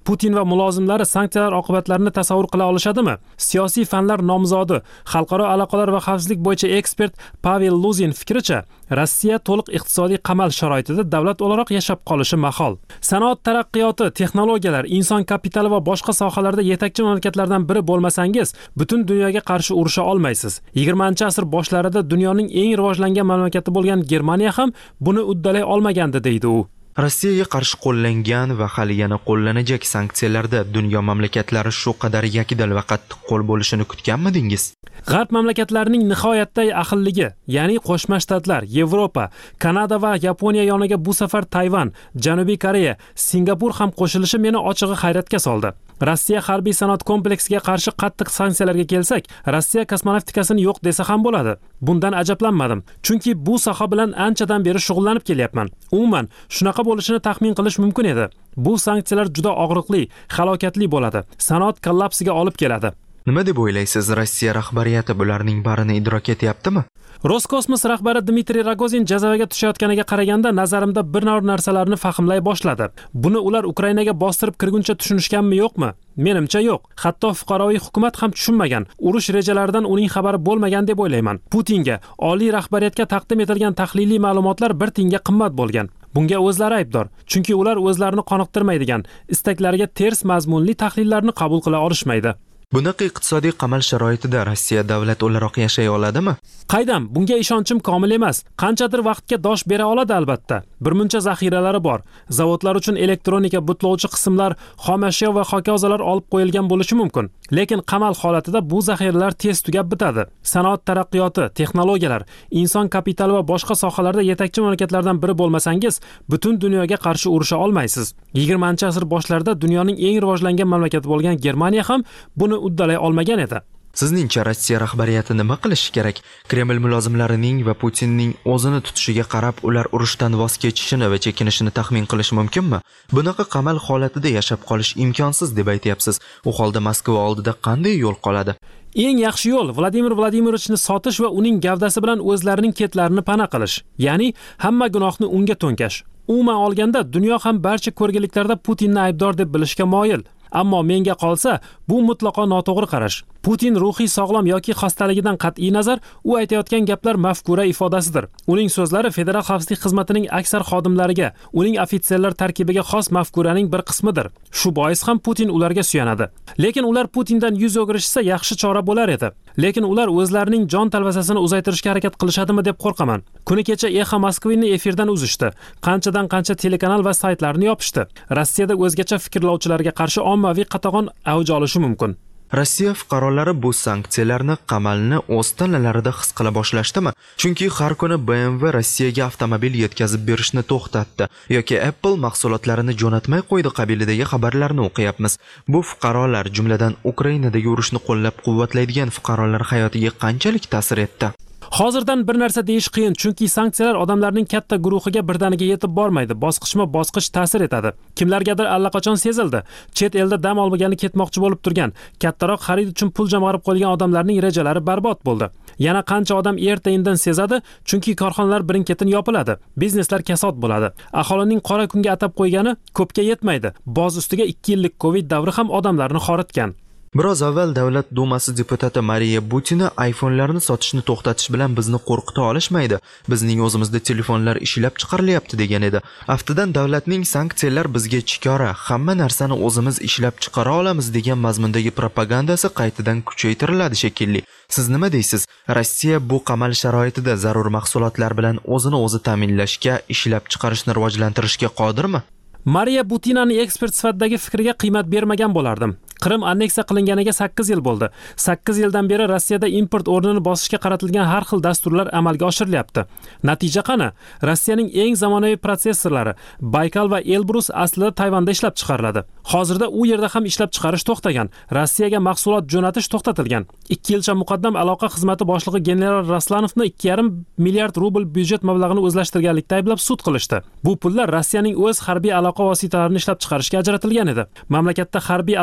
Speaker 3: Putin va mulozimlari sanksiyalar oqibatlarini tasavvur qila olishadimi? Siyosiy fanlar nomzodi, xalqaro aloqalar va xavfsizlik bo'yicha ekspert Pavel Luzin fikricha, Rossiya to'liq iqtisodiy qamal sharoitida davlat o'laroq yashab qolishi mahol. Sanoat taraqqiyoti, texnologiyalar, inson kapitali va boshqa sohalarda yetakchi mamlakatlardan biri bo'lmasangiz, butun dunyoga qarshi urusha olmaysiz. 20-asr boshlarida dunyoning eng rivojlangan mamlakati bo'lgan Germaniya ham buni uddalay olmagandi, deydi u.
Speaker 1: Rossiyaga qarshi qo'llangan va hali yana qo'llanajak sanksiyalarda dunyo mamlakatlari shu qadar yakdil va qattiq qo'l bo'lishini kutganmidingiz?
Speaker 3: G'arb mamlakatlarining nihoyatda ahilligi, ya'ni Qo'shma Shtatlar, Yevropa, Kanada va Yaponiya yoniga bu safar Tayvan, Janubiy Koreya, Singapur ham qo'shilishi meni ochig'i hayratga soldi. Rossiya harbiy sanoat kompleksiga qarshi qattiq sanksiyalarga kelsak, Rossiya kosmonavtikasini yo'q desa ham bo'ladi. Bundan ajablanmadim, chunki bu soha bilan anchadan beri shug'ullanib kelyapman. Umuman, shunaqa bo'lishini taxmin qilish mumkin edi. Bu sanksiyalar juda og'riqli, halokatli bo'ladi. Sanoat kollapsiga olib keladi.
Speaker 1: Nima deb o'ylaysiz, Rossiya rahbariyati bularning barini idrok etyaptimi?
Speaker 3: Roskosmos rahbari Dmitriy Rogozin jazavaga tushayotganiga qaraganda nazarimda bir narsalarni fahmlay boshladi. Buni ular Ukrainaga bostirib kirguncha tushunishganmi yo'qmi? Menimcha yo'q. Hatto fuqaroviy hukumat ham tushunmagan. Urush rejalaridan uning xabari bo'lmagan deb o'ylayman. Putinga, oliy rahbariyatga taqdim etilgan tahliliy ma'lumotlar bir tiyinga qimmat bo'lgan. Bunga o'zlari aybdor, chunki ular o'zlarini qoniqtirmaydigan, istaklariga ters mazmunli tahlillarni qabul qila olishmaydi.
Speaker 1: Bunaqa iqtisodiy qamal sharoitida Rossiya davlat o'laroq yashay oladimi?
Speaker 3: Qaydam, bunga ishonchim komil emas. Qanchadir vaqtga dosh bera oladi albatta. Birmuncha zaxiralari bor. Zavodlar uchun elektronika, butlovchi qismlar, xom ashyo va hokazolar olib qo'yilgan bo'lishi mumkin. Lekin qamal holatida bu zaxiralar tez tugab bitadi. Sanoat taraqqiyoti, texnologiyalar, inson kapitali va boshqa sohalarda yetakchi mamlakatlardan biri bo'lmasangiz, butun dunyoga qarshi urusha olmaysiz. 20-asr boshlarida dunyoning eng rivojlangan mamlakati bo'lgan Germaniya ham buni uddalay olmagan edi.
Speaker 1: Sizningcha Rossiya rahbariyati nima qilishi kerak? Kreml mulozimlarining va Putinning o'zini tutishiga qarab ular urushdan voz kechishini va chekinishini taxmin qilish mumkinmi? Bunaqa qamal holatida yashab qolish imkonsiz deb aytyapsiz. U holda Moskva oldida qanday yo'l qoladi?
Speaker 3: Eng yaxshi yo'l Vladimir Vladimirovichni sotish va uning gavdasi bilan o'zlarining ketlarini pana qilish. Ya'ni hamma gunohni unga to'nkash. Umuman olganda dunyo ham barcha ko'rgiliklarda Putinni aybdor deb bilishga moyil. Ammo menga qolsa, bu mutlaqo noto'g'ri qarash. Putin ruhiy sog'lom yoki xastaligidan qat'iy nazar, u aytayotgan gaplar mafkura ifodasidir. Uning so'zlari Federal xavfsizlik xizmatining aksar xodimlariga, uning ofitserlar tarkibiga xos mafkuraning bir qismidir. Shu bois ham Putin ularga suyanadi. Lekin ular Putindan yuz o'girishsa yaxshi chora bo'lar edi. Lekin ular o'zlarining jon talvasasini uzaytirishga harakat qilishadimi deb qo'rqaman. Kuni kecha Exa Moskvini efirdan uzishdi. Qancha telekanal va saytlarni yopishdi. Rossiyada o'zgacha fikrlovchilarga qarshi ommaviy qatag'on avj olishi mumkin.
Speaker 1: Rossiya fuqarolari bu sanksiyalarni qamalni o'z tanalarida his qila boshlashdimi? Chunki har kuni BMW Rossiyaga avtomobil yetkazib berishni to'xtatdi yoki Apple mahsulotlarini jo'natmay qo'ydi qabilidagi xabarlarni o'qiyapmiz. Bu fuqarolar, jumladan Ukrainadagi urushni qo'llab-quvvatlaydigan fuqarolar hayotiga qanchalik ta'sir etdi?
Speaker 3: Hozirdan bir narsa deyish qiyin, chunki sanksiyalar odamlarning katta guruhiga birdaniga yetib bormaydi, bosqichma-bosqich ta'sir etadi. Kimlargadir allaqachon sezildi. Chet elda dam olmagani ketmoqchi bo'lib turgan, kattaroq xarid uchun pul jamg'arib qo'ygan odamlarning rejalari barbod bo'ldi. Yana qancha odam erta-indin sezadi, chunki korxonalar birin-ketin yopiladi, bizneslar kasod bo'ladi. Aholining qora kunga atab qo'ygani ko'pga yetmaydi. Boz ustiga 2 yillik Covid davri ham odamlarni xoritgan.
Speaker 1: Biroz avval Davlat Dumasi deputati Mariya Butina iPhone'larni sotishni to'xtatish bilan bizni qo'rqita olishmaydi. Bizning o'zimizda telefonlar ishlab chiqarilyapti degan edi. Aftidan davlatning sanksiyalar bizga chikora, hamma narsani o'zimiz ishlab chiqara olamiz degan mazmundagi propagandasi qaytadan kuchaytiriladi shekilli. Siz nima deysiz? Rossiya bu qamal sharoitida zarur mahsulotlar bilan o'zini o'zi ta'minlashga, ishlab chiqarishni rivojlantirishga qodirmi?
Speaker 3: Mariya Butinaning ekspert sifatidagi fikriga qiymat bermagan bo'lardim. Qrim anneksiya qilinganiga 8 yil bo'ldi. 8 yildan beri Rossiyada import o'rnini bosishga qaratilgan har xil dasturlar amalga oshirilyapti. Natija qani? Rossiyaning eng zamonaviy protsessorlari Baykal va Elbrus aslida Tayvanda ishlab chiqariladi. Hozirda u yerda ham ishlab chiqarish to'xtagan. Rossiyaga mahsulot jo'natish to'xtatilgan. 2 yilcha muqaddam aloqa xizmati boshlig'i general Raslanovni 2,5 milliard rubl byudjet mablag'ini o'zlashtirganlikda ayblab sud qilishdi. Bu pullar Rossiyaning o'z harbiy aloqa vositalarini ishlab chiqarishga ajratilgan edi. Mamlakatda harbiy aloqa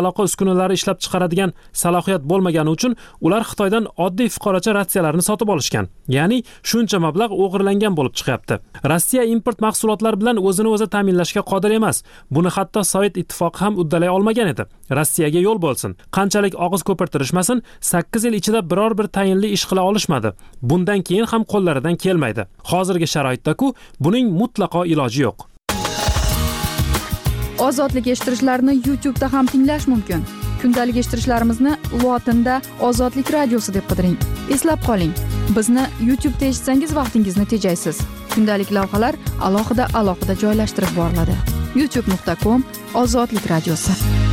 Speaker 3: uskunalar ishlab chiqaradigan salohiyat bo'lmagani uchun ular Xitoydan oddiy fuqarocha ratsiyalarni sotib olishgan. Ya'ni shuncha mablag' o'g'irlangan bo'lib chiqyapti. Rossiya import mahsulotlari bilan o'zini o'zi ta'minlashga qodir emas. Buni hatto Sovet ittifoqi ham uddalay olmagan edi. Rossiyaga yo'l bo'lsin. Qanchalik og'iz ko'pirtirishmasin, 8 yil ichida biror bir tayinli ish qila olishmadi. Bundan keyin ham qo'llaridan kelmaydi. Hozirgi sharoitda-ku buning mutlaqo iloji yo'q.
Speaker 2: Ozodlik eshittirishlarni YouTube da ham tinglash mumkin. Kundalik eshittirishlarimizni lotinda Ozodlik radiosi deb qidiring. Eslab qoling, bizni YouTube da eshitsangiz vaqtingizni tejaysiz. Kundalik lavhalar alohida joylashtirib boriladi. youtube.com/ozodlik radiosi.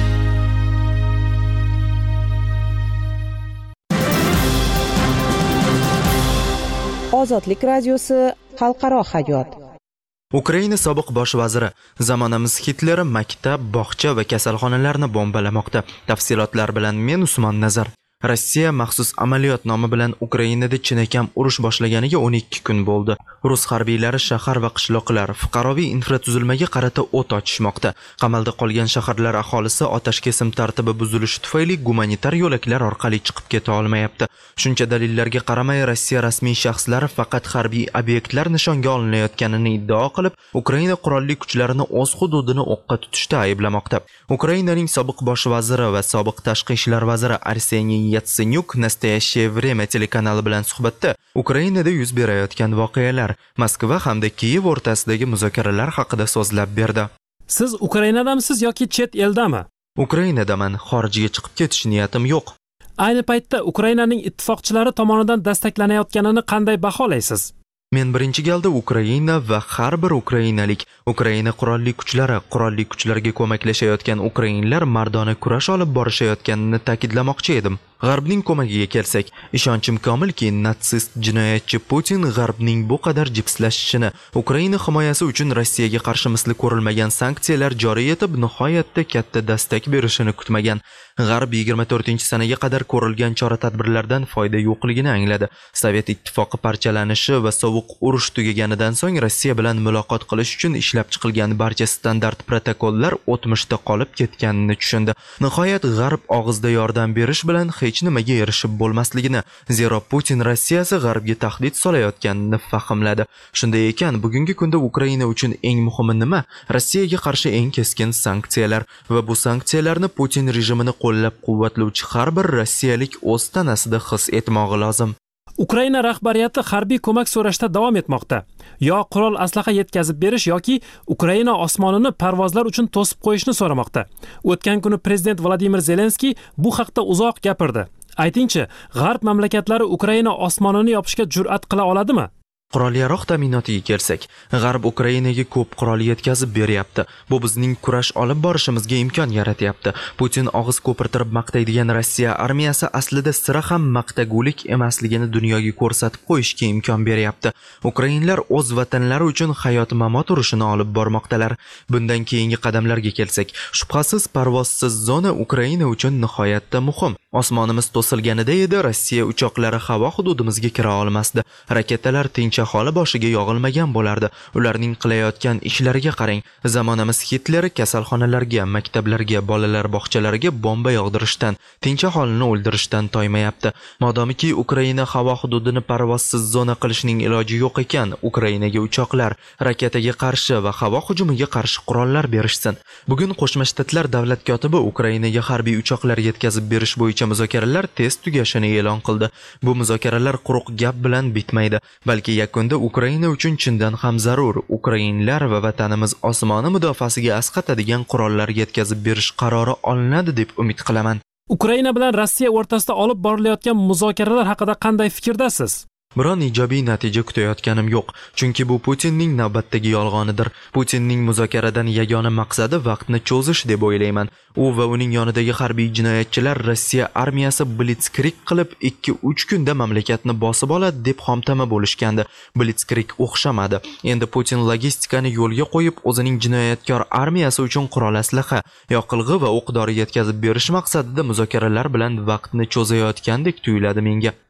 Speaker 8: Ozodlik radiosi xalqaro hayot.
Speaker 1: Ukraina sobiq bosh vaziri: zamonamiz Hitleri maktab, bog'cha va kasalxonalarni bombalamoqda. Tafsilotlar bilan men Usmon Nazar. Rossiya maxsus amaliyot nomi bilan Ukrainada chinakam urush boshlaganiga 12 kun bo'ldi. Rus harbiylari shahar va qishloqlar, fuqaroviy infratuzilmaga qarata o't ochishmoqda. Qamalda qolgan shaharlar aholisi otash kesim tartibi buzilishi tufayli gumanitar yo'laklar orqali chiqib keta olmayapti. Shuncha dalillarga qaramay, Rossiya rasmiy shaxslari faqat harbiy obyektlar nishonga olinayotganini iddao qilib, Ukraina qurolli kuchlarini o'z hududini o'qqa tutishda ayblamoqda. Ukrainaning sobiq bosh vaziri va sobiq tashqi ishlar vaziri Arseniy Yatsenyuk Nastoящее время telekanali bilan suhbatda Ukrainada yuz berayotgan voqealar, Moskva hamda Kiyev o'rtasidagi muzokaralar haqida so'zlab berdi.
Speaker 3: Siz Ukrainadamisiz yoki chet eldami?
Speaker 1: Ukrainadaman, xorijga chiqib ketish niyatim yo'q.
Speaker 3: Ayni paytda Ukrainaning ittifoqchilari tomonidan dastaklanayotganini qanday baholaysiz?
Speaker 1: Men birinchi galda Ukraina va har bir ukrainalik, Ukraina qurolli kuchlarga ko'maklashayotgan ukrainlar mardona kurash olib borishayotganini ta'kidlamoqchi edim. G'arbning ko'magiga kelsak, ishonchim komilki, natsist jinoyatchi Putin G'arbning bu qadar jipslashishini, Ukraina himoyasi uchun Rossiyaga qarshi misli ko'rilmagan sanksiyalar joriy etib, nihoyatda katta dastak berishini kutmagan. G'arb 24-sanaga qadar ko'rilgan chora-tadbirlardan foyda yo'qligini angladi. Sovet ittifoqi parchalanishi va sovuq urush tugaganidan so'ng Rossiya bilan muloqot qilish uchun ishlab chiqilgan barcha standart protokollar o'tmishda qolib ketganini tushundi. Nihoyat G'arb og'izda yordam berish bilan hech nimaga erishib bo'lmasligini, zero Putin Rossiyasi G'arbga tahdid solayotganini fahmladi. Shunday ekan, bugungi kunda Ukraina uchun eng muhimi nima? Rossiyaga qarshi eng keskin sanksiyalar va bu sanksiyalarni Putin rejimini qo'llab-quvvatlovchi har bir rossiyalik o'z tanasida his etmog'i lozim.
Speaker 3: Ukraina rahbariyati harbiy ko'mak so'rashda davom etmoqda. Yo qurol aslaha yetkazib berish yoki Ukraina osmonini parvozlar uchun to'sib qo'yishni so'ramoqda. O'tgan kuni prezident Vladimir Zelenskiy bu haqda uzoq gapirdi. Aytingchi, G'arb mamlakatlari Ukraina osmonini yopishga jur'at qila oladimi?
Speaker 1: Qurol-yarog' ta'minotiga kelsak, G'arb Ukrainaga ko'p qurol yetkazib beryapti. Bu bizning kurash olib borishimizga imkon yaratyapti. Putin og'iz ko'pirtirib maqtaydigan Rossiya armiyasi aslida sira ham maqtagulik emasligini dunyoga ko'rsatib qo'yishga imkon beryapti. Ukrainlar o'z vatanlari uchun hayot-mamot urushini olib bormoqdalar. Bundan keyingi qadamlarga kelsak, shubhasiz parvozsiz zona Ukraina uchun nihoyatda muhim. Osmonimiz to'silganida edi, Rossiya uchoqlari havo hududimizga kira olmasdi. Raketalar tinch aholi boshiga yog'ilmagan bo'lardi. Ularning qilayotgan ishlariga qarang. Zamonamiz Hitleri kasalxonalarga, maktablarga, bolalar bog'chalariga bomba yog'dirishdan, tinch aholini o'ldirishdan toymayapti. Modomiki Ukraina havo hududini parvozsiz zona qilishning iloji yo'q ekan, Ukrainaga uchoqlar, raketaga qarshi va havo hujumiga qarshi qurollar berishsin. Bugun Qo'shma Shtatlar davlat kotibi Ukrainaga harbiy uchoqlar yetkazib berish bo'yicha muzokaralar tez tugashini e'lon qildi. Bu muzokaralar quruq gap bilan bitmaydi, balki yakunda Ukraina uchun chindan ham zarur ukrainlar va vatanimiz osmoni mudofaasiga asqatadigan qurollar yetkazib berish qarori olinadi deb umid qilaman.
Speaker 3: Ukraina bilan Rossiya o'rtasida olib borilayotgan muzokaralar haqida qanday fikrdasiz?
Speaker 1: Biron ijobiy natija kutayotganim yo'q, chunki bu Putinning navbatdagi yolg'onidir. Putinning muzokaradan yagona maqsadi vaqtni cho'zish deb o'ylayman. U va uning yonidagi harbiy jinoyatchilar Rossiya armiyasi blitzkrieg qilib 2-3 kunda mamlakatni bosib oladi deb xomtama bo'lishgandi. Blitzkrieg o'xshamadi. Endi Putin logistikani yo'lga qo'yib, o'zining jinoyatkor armiyasi uchun qurol aslaha, yoqilg'i va o'q-dori yetkazib berish maqsadida muzokaralar bilan vaqtni cho'zayotgandek tuyuladi menga.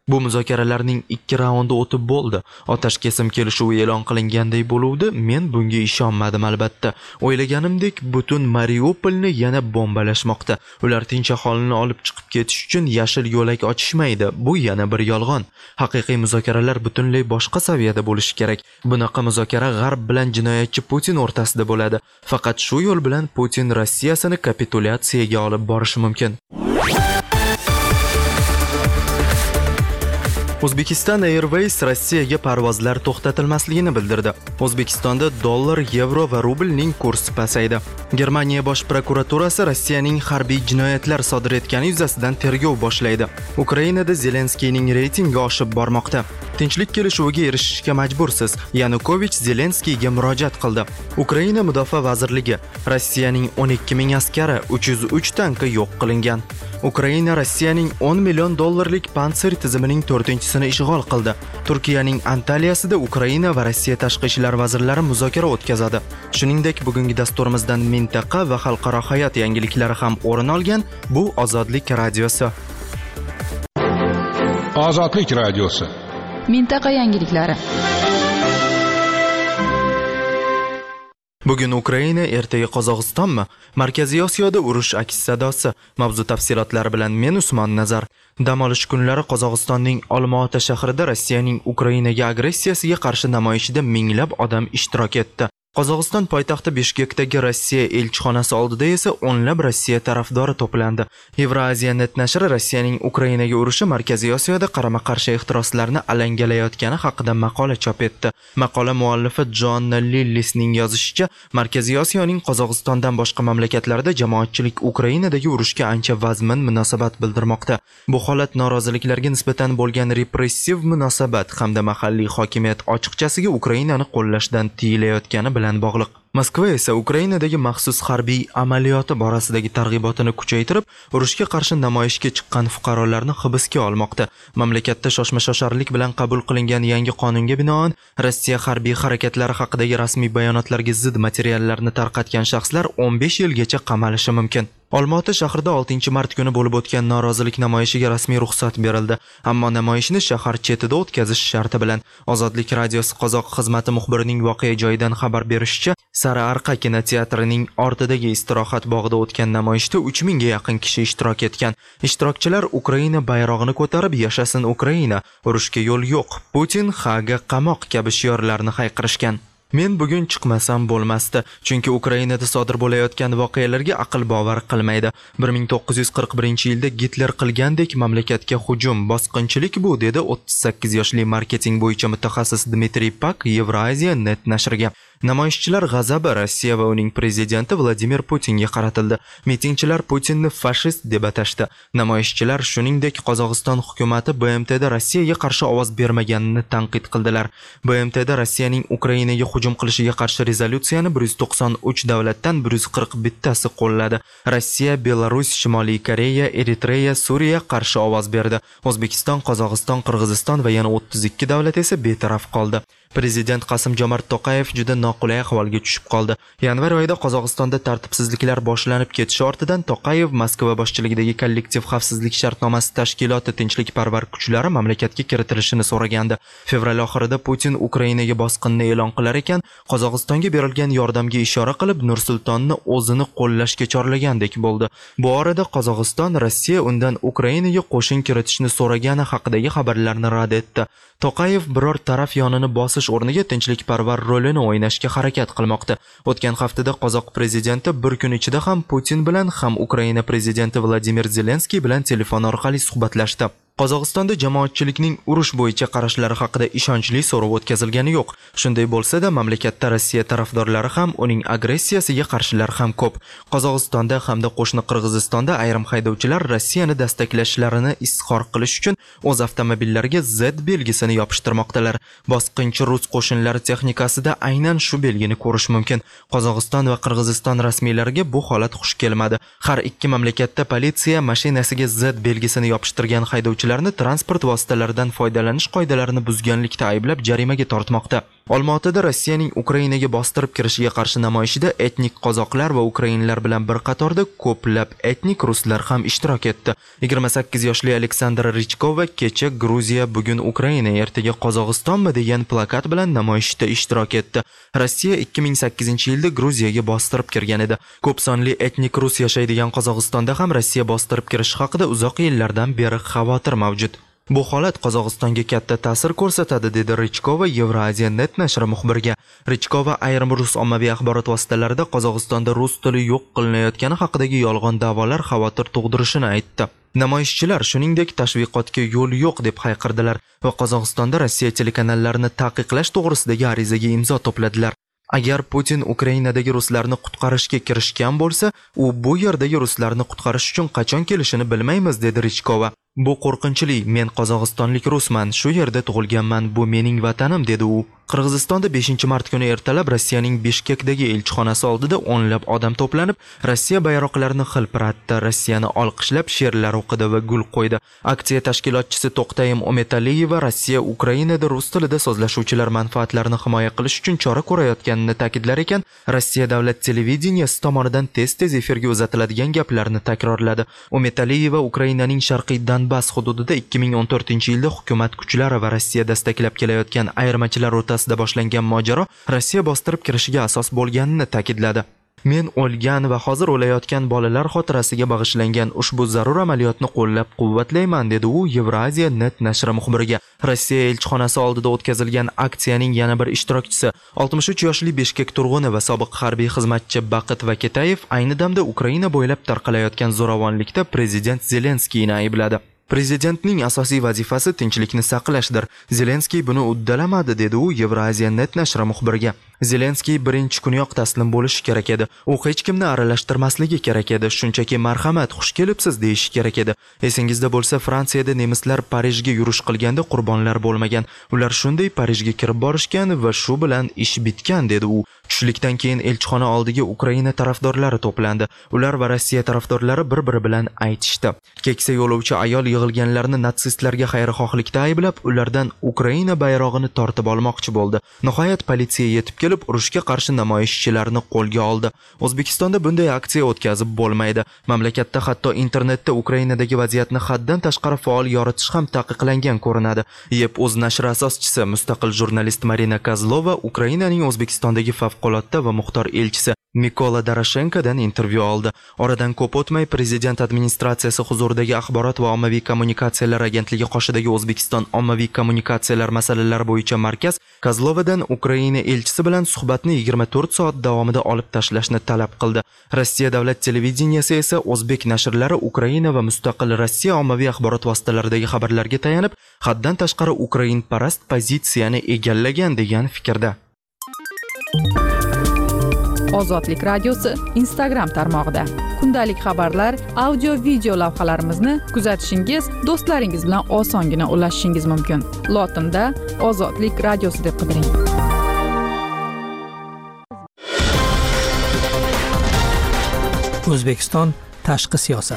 Speaker 1: Bu muzokaralarning 2 raundi o'tib bo'ldi. Otash kesim kelishuvi e'lon qilinganday bo'luvdi. Men bunga ishonmadim albatta. O'ylaganimdek butun Mariupolni yana bombalashmoqda. Ular tinch aholini olib chiqib ketish uchun yashil yo'lak ochishmaydi. Bu yana bir yolg'on. Haqiqiy muzokaralar butunlay boshqa saviyada bo'lishi kerak. Bunaqa muzokara G'arb bilan jinoyatchi Putin o'rtasida bo'ladi. Faqat shu yo'l bilan Putin Rossiyasini kapitulyatsiyaga olib borishi mumkin. Uzbekistan Airways Rossiyaga parvozlar to'xtatilmasligini bildirdi. O'zbekistonda dollar, yevro va rublning kursi pasaydi. Germaniya bosh prokuraturasi Rossiyaning harbiy jinoyatlar sodir etgani yuzasidan tergov boshlaydi. Ukrainada Zelenskiyning reytingi oshib bormoqda. Tinchlik kelishuviga erishishga majbursiz. Yanukovich Zelenskiyga murojaat qildi. Ukraina mudofaa vazirligi Rossiyaning 12,000 askari, 303 tanki yo'q qilingan. Ukraina Rossiyaning 10 million dollarlik Pantsir tizimining 4-chisini ishg'ol qildi. Turkiyaning Antaliyasida Ukraina va Rossiya tashqi ishlar vazirlari muzokara o'tkazadi. Shuningdek, bugungi dasturimizdan mintaqa va xalqaro hayot yangiliklari ham o'rin olgan. Bu Ozodlik radiosi.
Speaker 4: Ozodlik radiosi.
Speaker 2: Mintaqa yangiliklari.
Speaker 1: Bugun Ukraina, ertaga Qozog'istonmi? Markaziy Osiyoda urush aks sadosi. Mavzu tafsilotlari bilan men Usmon Nazar. Dam olish kunlari Qozog'istonning Olmaota shahrida Rossiyaning Ukrainaga agressiyasiga qarshi namoyishida minglab odam ishtirok etdi. Qozog'iston poytaxti Bishkekdagi Rossiya elchixonasi oldida esa o'nlab Rossiya tarafdori to'plandi. Evroaziya net nashri Rossiyaning Ukrainaga urushi Markaziy Osiyoda qarama-qarshi ehtiroslarni alangalayotgani haqida maqola chop etdi. Maqola muallifi Jonna Lillisning yozishicha, Markaziy Osiyoning Qozog'istondan boshqa mamlakatlarda jamoatchilik Ukrainadagi urushga ancha vazmin munosabat bildirmoqda. Bu holat noroziliklarga nisbatan bo'lgan repressiv munosabat hamda mahalliy hokimiyat ochiqchasiga Ukrainani qo'llashdan tiyilayotgani bilan bog'liq. Moskva esa Ukrainadagi maxsus harbiy amaliyoti borasidagi targ'ibotini kuchaytirib, urushga qarshi namoyishga chiqqan fuqarolarni hibsga olmoqda. Mamlakatda shoshma-shosharlik bilan qabul qilingan yangi qonunga binoan, Rossiya harbiy harakatlari haqidagi rasmiy bayonotlarga zid materiallarni tarqatgan shaxslar 15 yilgacha qamalishi mumkin. Olmaota shahrida 6-mart kuni bo'lib o'tgan norozilik namoyishiga rasmiy ruxsat berildi, ammo namoyishni shahar chetida o'tkazish sharti bilan. Ozodlik radiosi qozoq xizmati muxbirining voqea joyidan xabar berishicha, Sara Arqa kinoteatrining ortidagi istirohat bog'ida o'tgan namoyishda 3000 ga yaqin kishi ishtirok etgan. Ishtirokchilar Ukraina bayrog'ini ko'tarib "Yashasin Ukraina, urushga yo'l yo'q, Putin Haga qamoq" kabi shiorlarni hayqirishgan. Men bugun chiqmasam bo'lmasdi, chunki Ukrainada sodir bo'layotgan voqealarga aql bovar qilmaydi. 1941-yilda Gitler qilgandek mamlakatga hujum, bosqinchilik bu, dedi 38 yoshli marketing bo'yicha mutaxassis Dmitriy Pak Evroaziya net nashriga. Namoyishchilar g'azabi Rossiya va uning prezidenti Vladimir Putinga qaratildi. Mitingchilar Putinni fashist deb atashdi. Namoyishchilar shuningdek Qozog'iston hukumati BMTda Rossiyaga qarshi ovoz bermaganini tanqid qildilar. BMTda Rossiyaning Ukrainaga hujum qilishiga qarshi rezolyutsiyani 193 davlatdan 141tasi qo'lladi. Rossiya, Belarus, Shimoliy Koreya, Eritreya, Suriya qarshi ovoz berdi. O'zbekiston, Qozog'iston, Qirg'iziston va yana 32 davlat esa betaraf qoldi. Prezident Qasim-Jomart To'qayev juda noqulay ahvolga tushib qoldi. Yanvar oyida Qozog'istonda tartibsizliklar boshlanib ketishi ortidan To'qayev Moskva boshchiligidagi kollektiv xavfsizlik shartnomasi tashkiloti tinchlikparvar kuchlari mamlakatga kiritilishini so'ragandi. Fevral oxirida Putin Ukrainaga bosqinni e'lon qilar ekan, Qozog'istonga berilgan yordamga ishora qilib Nur-Sultonni o'zini qo'llashga chorlagandek bo'ldi. Bu orada Qozog'iston Rossiya undan Ukrainaga qo'shin kiritishni so'ragani haqidagi xabarlarni rad etdi. To'qayev biror taraf yonini bosish o'rniga tinchlikparvar rolini o'ynashga harakat qilmoqda. O'tgan haftada qozoq prezidenti bir kun ichida ham Putin bilan ham Ukraina prezidenti Vladimir Zelenskiy bilan telefon orqali suhbatlashdi. Qozog'istonda jamoatchilikning urush bo'yicha qarashlari haqida ishonchli so'rov o'tkazilgani yo'q. Shunday bo'lsa-da, mamlakatda Rossiya tarafdorlari ham, uning agressiyasiga qarshilar ham ko'p. Qozog'istonda hamda qo'shni Qirg'izistonda ayrim haydovchilar Rossiyani dastaklashlarini izhor qilish uchun o'z avtomobillariga Z belgisini yopishtirmoqdalar. Bosqinchi rus qo'shinlari texnikasida aynan shu belgini ko'rish mumkin. Qozog'iston va Qirg'iziston rasmiylariga bu holat xush kelmadi. Har ikki mamlakatda politsiya mashinasiga Z belgisini yopishtirgan haydovchi transport vositalaridan foydalanish qoidalarini buzganlikda ayblab jarimaga tortmoqda. Olmaotada Rossiyaning Ukrainaga bostirib kirishiga qarshi namoyishida etnik qozoqlar va ukrainlar bilan bir qatorda ko'plab etnik ruslar ham ishtirok etdi. 28 yoshli Aleksandra Richkova kecha Gruziya, bugun Ukraina, ertaga Qozog'istonmi degan plakat bilan namoyishda ishtirok etdi. Rossiya 2008-yilda Gruziyaga bostirib kirgan edi. Ko'p sonli etnik rus yashaydigan Qozog'istonda ham Rossiya bostirib kirishi haqida uzoq yillardan beri xavotir mavjud. Bu holat Qozog'istonga katta ta'sir ko'rsatadi, dedi Richkova Eurasia Net nashri muxbiriga. Richkova ayrim rus ommaviy axborot vositalarida Qozog'istonda rus tili yo'q qilinayotgani haqidagi yolg'on da'volar xavotir tug'dirishini aytdi. Namoyishchilar shuningdek tashviqotga yo'l yo'q deb hayqirdilar va Qozog'istonda Rossiya telekanallarini taqiqlash to'g'risidagi arizaga imzo to'pladilar. Agar Putin Ukrainadagi ruslarni qutqarishga kirishgan bo'lsa, u bu yerdagi ruslarni qutqarish uchun qachon kelishini bilmaymiz, dedi Richkova. Bu qo'rqinchli. Men qozog'istonlik rusman, shu yerda tug'ilganman, bu mening vatanim, dedi u. Qirg'izistonda 5-mart kuni ertalab Rossiyaning Bishkekdagi elchixonasi oldida o'nlab odam to'planib, Rossiya bayroqlarini hilpiratdi, Rossiyani olqishlab she'rlar o'qidi va gul qo'ydi. Aksiya tashkilotchisi To'xtayim Umetaliyeva Rossiya Ukrainada rus tilida so'zlashuvchilar manfaatlarini himoya qilish uchun chora ko'rayotganini ta'kidlar ekan, Rossiya davlat televideniyasi tomonidan tez-tez efirga uzatiladigan gaplarni takrorladi. Umetaliyeva Ukrainaning sharqiy Donbass hududida 2014-yilda hukumat kuchlari va Rossiya dastaklab kelayotgan ayirmachilar o'rtasida boshlangan mojaro Rossiya bostirib kirishiga asos bo'lganini ta'kidladi. Men o'lgan va hozir o'layotgan bolalar xotirasiga bag'ishlangan ushbu zarur amaliyotni qo'llab-quvvatlayman, dedi u Eurasia Net nashri muxbiriga. Rossiya elchixonasi oldida o'tkazilgan aksiyaning yana bir ishtirokchisi 63 yoshli Bishkek turg'uni va sobiq harbiy xizmatchi Baqit Vaketayev ayni damda Ukraina bo'ylab tarqalayotgan zo'ravonlikda prezident Zelenskiyni aybladi. Prezidentning asosiy vazifasi tinchlikni saqlashdir. Zelenskiy buni uddalamadi, dedi u Eurasia Net nashri muxbiriga. Zelenskiy birinchi kuniyoq taslim bo'lishi kerak edi. U hech kimni aralashtirmasligi kerak edi. Shunchaki marhamat, xush kelibsiz deyish kerak edi. Esingizda bo'lsa, Fransiyada nemislar Parijga yurish qilganda qurbonlar bo'lmagan. Ular shunday Parijga kirib borishgan va shu bilan ish bitgan, dedi u. Tushlikdan keyin elchixona oldiga Ukraina tarafdorlari to'plandi. Ular va Rossiya tarafdorlari bir-biri bilan aytishdi. Keksa yo'lovchi ayol yig'ilganlarni natsistlarga xayrixohlikda ayblab, ulardan Ukraina bayrog'ini tortib olmoqchi bo'ldi. Nihoyat politsiya yetib kelib, urushga qarshi namoyishchilarni qo'lga oldi. O'zbekistonda bunday aksiya o'tkazib bo'lmaydi. Mamlakatda hatto internetda Ukrainadagi vaziyatni haddan tashqari faol yoritish ham taqiqlangan ko'rinadi. YEP.uz nashri asoschisi mustaqil jurnalist Marina Kozlova Ukrainaning O'zbekistondagi favqulodda va muxtor elchisi Mikola Doroshenkodan intervyu oldi. Oradan ko'p o'tmay prezident administratsiyasi huzuridagi axborot va ommaviy kommunikatsiyalar agentligi qoshidagi O'zbekiston ommaviy kommunikatsiyalar masalalari bo'yicha markaz Kozlovadan Ukraina elchisi bilan suhbatni 24 soat davomida olib tashlashni talab qildi. Rossiya davlat televideniyasi esa o'zbek nashrlari Ukraina va mustaqil Rossiya ommaviy axborot vositalaridagi xabarlarga tayanib, haddan tashqari ukrainparast pozitsiyani egallagan degan fikrda.
Speaker 2: Ozodlik radiosi Instagram tarmog'ida kundalik xabarlar, audio, video lavhalarimizni kuzatishingiz, do'stlaringiz bilan osongina ulashishingiz mumkin. Lotinda Ozodlik radiosi deb qidiring.
Speaker 6: O'zbekiston tashqi siyosat.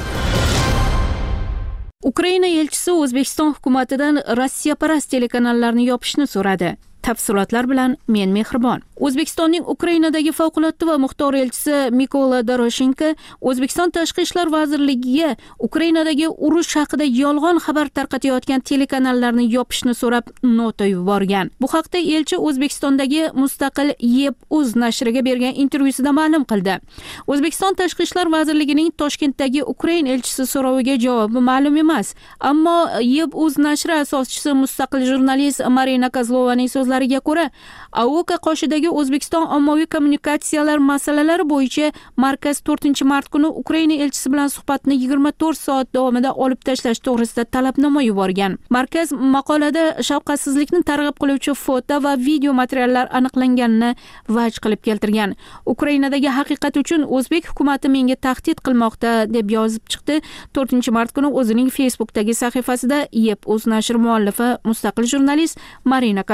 Speaker 7: Ukraina elchisi O'zbekiston hukumatidan Rossiyaparast telekanallarni yopishni so'radi. Tafsilotlar bilan men Mehribon. O'zbekistonning Ukrainadagi favqulodda va muxtor elchisi Mikola Doroshenko O'zbekiston Tashqi ishlar vazirligiga Ukrainadagi urush haqida yolg'on xabar tarqatayotgan telekanallarni yopishni so'rab nota yuborgan. Bu haqda elchi O'zbekistondagi mustaqil YEP.uz nashriga bergan intervyusida ma'lum qildi. O'zbekiston Tashqi ishlar vazirligining Toshkentdagi Ukrain elchisi so'roviga javobi ma'lum emas, ammo YEP.uz nashri asoschisi mustaqil jurnalist Marina Kozlovaning so'zlariga ko'ra, AOK qoshidagi O'zbekiston ommaviy kommunikatsiyalar masalalari bo'yicha markaz 4-mart kuni Ukraina elchisi bilan suhbatni 24 soat davomida olib tashlash to'g'risida talabnoma yuborgan. Markaz maqolada shafqatsizlikni targ'ib qiluvchi foto va video materiallar aniqlanganini vaj qilib keltirgan. Ukrainadagi haqiqat uchun o'zbek hukumati menga tahdid qilmoqda deb yozib chiqdi 4-mart kuni o'zining Facebookdagi sahifasida YEP.uz nashri muallifi mustaqil jurnalist Marina Kozlova.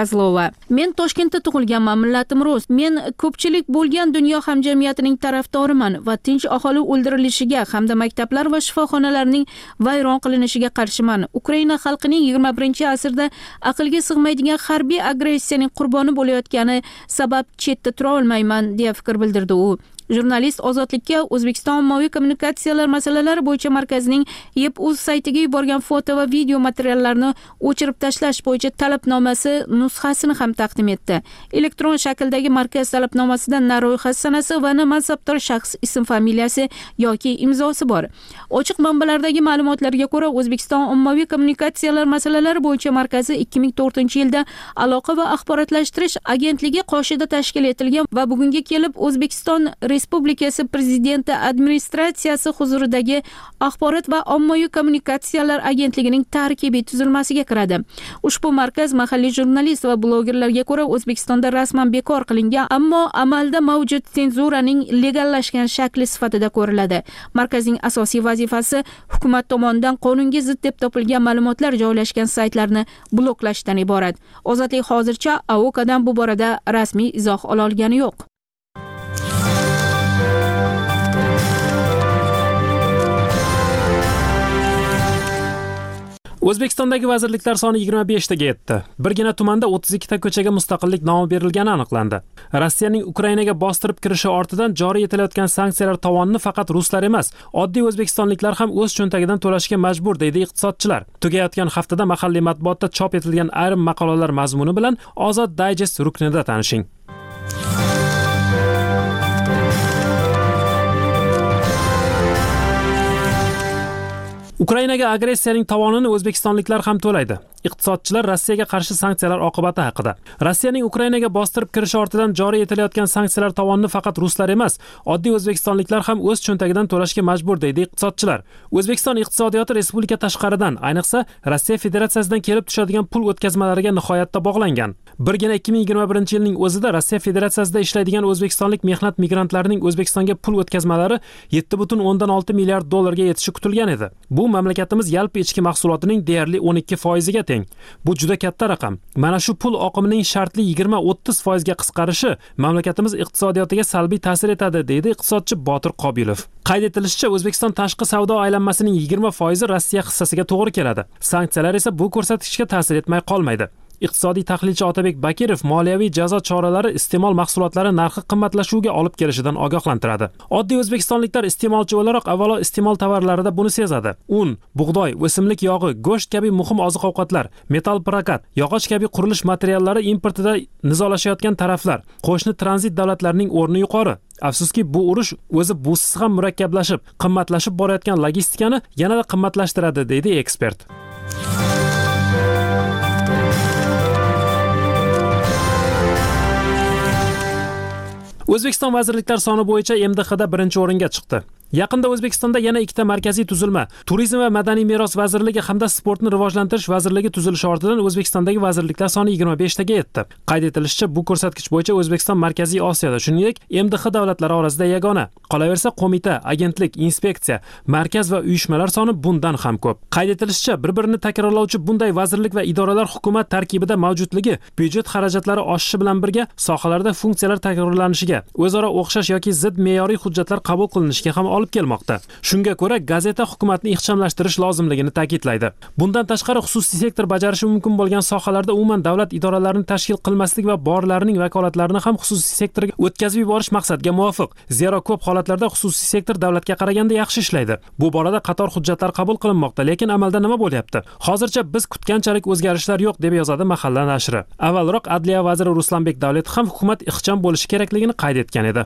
Speaker 7: Abramova. Men Toshkentda tug'ilganman, millatim rus. Men ko'pchilik bo'lgan dunyo hamjamiyatining tarafdoriman va tinch aholi o'ldirilishiga hamda maktablar va shifoxonalarning vayron qilinishiga qarshiman. Ukraina xalqining 21-asrda aqlga sig'maydigan harbiy agressiyaning qurboni bo'layotgani sabab chetda tura olmayman, deya fikr bildirdi u. Jurnalist Ozodlikka O'zbekiston ommaviy kommunikatsiyalar masalalari bo'yicha markazining YEP.uz saytiga yuborgan foto va video materiallarini o'chirib tashlash bo'yicha talabnomasi nusxasini ham taqdim etdi. Elektron shakldagi markaz talabnomasida na ro'yxat sanasi va na mansabdor shaxs ism familiyasi yoki imzosi bor. Ochiq manbalardagi ma'lumotlarga ko'ra, O'zbekiston ommaviy kommunikatsiyalar masalalari bo'yicha markazi 2004-yilda Aloqa va axborotlashtirish agentligi qoshida tashkil etilgan va bugunga kelib O'zbekiston Respublikasi Prezidenti administratsiyasi huzuridagi Axborot va ommaviy kommunikatsiyalar agentligining tarkibiy tuzilmasiga kiradi. Ushbu markaz mahalliy jurnalist va blogerlarga ko'ra O'zbekistonda rasman bekor qilingan, ammo amalda mavjud senzuraning legallashgan shakli sifatida ko'riladi. Markazning asosiy vazifasi hukumat tomonidan qonunga zid deb topilgan ma'lumotlar joylashgan saytlarni bloklashdan iborat. Ozodlik hozircha AOKdan bu borada rasmiy izoh ola olgani yo'q.
Speaker 3: O'zbekistondagi vazirliklar soni 25 taga yetdi. Birgina tumanda 32 ta ko'chaga mustaqillik nomi berilgani aniqlandi. Rossiyaning Ukrainaga bostirib kirishi ortidan joriy etilayotgan sanksiyalar tovonini faqat ruslar emas, oddiy o'zbekistonliklar ham o'z cho'ntagidan to'lashga majbur, deydi iqtisodchilar. Tugayotgan haftada mahalliy matbuotda chop etilgan ayrim maqolalar mazmuni bilan Ozod Digest ruknida tanishing. Ukrainaga agressiyaning tovonini o'zbekistonliklar ham to'laydi. Iqtisodchilar Rossiyaga qarshi sanksiyalar oqibati haqida. Rossiyaning Ukrainaga bostirib kirishi ortidan joriy etilayotgan sanksiyalar tovonini faqat ruslar emas, oddiy o'zbekistonliklar ham o'z cho'ntagidan to'lashga majbur, deydi iqtisodchilar. O'zbekiston iqtisodiyoti respublika tashqaridan, ayniqsa Rossiya Federatsiyasidan kelib tushadigan pul o'tkazmalariga nihoyatda bog'langan. Birgina 2021-yilning o'zida Rossiya Federatsiyasida ishlaydigan o'zbekistonlik mehnat migrantlarining O'zbekistonga pul o'tkazmalari 7,6 milliard dollarga yetishi kutilgan edi. Bu mamlakatimiz yalpi ichki mahsulotining deyarli 12% ga teng. Bu juda katta raqam. Mana shu pul oqimining shartli 20-30% ga qisqarishi mamlakatimiz iqtisodiyotiga salbiy ta'sir etadi, deydi iqtisodchi Botir Qobilov. Qayd etilishicha, O'zbekiston tashqi savdo aylanmasining 20% Rossiya hissasiga to'g'ri keladi. Sanksiyalar esa bu ko'rsatkichga ta'sir etmay qolmaydi. Iqtisodiy tahlilchi Otabek Bakirov moliyaviy jazo choralari iste'mol mahsulotlari narxi qimmatlashuviga olib kelishidan ogohlantiradi. Oddiy o'zbekistonliklar iste'molchi o'laroq avvalo iste'mol tovarlarida buni sezadi. Un, bug'doy, o'simlik yog'i, go'sht kabi muhim oziq-ovqatlar, metal prokat, yog'och kabi qurilish materiallari importida nizolashayotgan taraflar, qo'shni tranzit davlatlarning o'rni yuqori. Afsuski, bu urush o'zi busiz ham murakkablashib, qimmatlashib borayotgan logistikani yanada qimmatlashtiradi, deydi ekspert. O'zbekiston vazirliklar soni bo'yicha MDHda birinchi o'ringa chiqdi. Yaqinda O'zbekistonda yana ikkita markaziy tuzilma, Turizm va madaniy meros vazirligi hamda Sportni rivojlantirish vazirligi tuzilishi ortidan O'zbekistondagi vazirliklar soni 25 taga yetdi. Qayd etilishicha, bu ko'rsatkich bo'yicha O'zbekiston Markaziy Osiyoda, shuningdek, MDH davlatlari orasida yagona. Qolaversa, qo'mita, agentlik, inspeksiya, markaz va uyushmalar soni bundan ham ko'p. Qayd etilishicha, bir-birini takrorlovchi bunday vazirlik va idoralar hukumat tarkibida mavjudligi byudjet xarajatlari oshishi bilan birga sohalarda funksiyalar takrorlanishiga, o'zaro o'xshash yoki zid me'yoriy hujjatlar qabul qilinishiga ham olib kelmoqda. Shunga ko'ra, gazeta hukumatni ixchamlashtirish lozimligini ta'kidlaydi. Bundan tashqari, xususiy sektor bajarishi mumkin bo'lgan sohalarda umuman davlat idoralarini tashkil qilmaslik va borlarining vakolatlarini ham xususiy sektorga o'tkazib yuborish maqsadga muvofiq. Zero ko'p holatlarda xususiy sektor davlatga qaraganda yaxshi ishlaydi. Bu borada qator hujjatlar qabul qilinmoqda, lekin amalda nima bo'lyapti? Hozircha biz kutganchalik o'zgarishlar yo'q, deb yozadi Mahalla nashri. Avvalroq Adliya vaziri Ruslanbek Davletov ham hukumat ixcham bo'lishi kerakligini qayd etgan edi.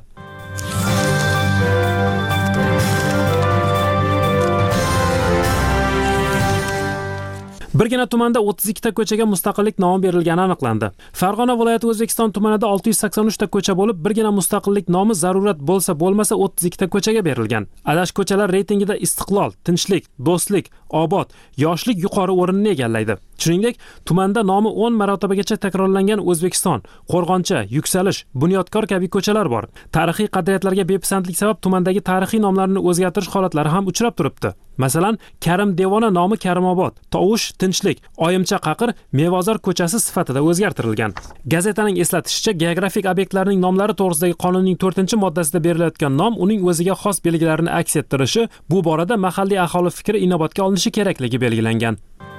Speaker 3: Birgina tumanda 32 ta ko'chaga mustaqillik nomi berilgani aniqlandi. Farg'ona viloyati O'zbekiston tumanida 683 ta ko'cha bo'lib, birgina mustaqillik nomi zarurat bo'lmasa 32 ta ko'chaga berilgan. Adash ko'chalar reytingida Istiqlol, Tinchlik, Do'stlik, Obod, Yoshlik yuqori o'rinni egallaydi. Shuningdek, tumanda nomi 10 marotibagacha takrorlangan O'zbekiston, Qo'rg'oncha, Yuksalish, Bunyodkor kabi ko'chalar bor. Tarixiy qadriyatlarga bepisandlik sabab tumandagi tarixiy nomlarni o'zgartirish holatlari ham uchrab turibdi. Masalan, Karim Devona nomi Karimobod, Tovush Tinchlik, Oyimcha Qaqir Mevozor ko'chasi sifatida o'zgartirilgan. Gazetaning eslatishicha, geografik obyektlarning nomlari to'g'risidagi qonunning 4-moddasida berilayotgan nom uning o'ziga xos belgilarini aks ettirishi, bu borada mahalliy aholi fikri inobatga olinishi kerakligi belgilangan.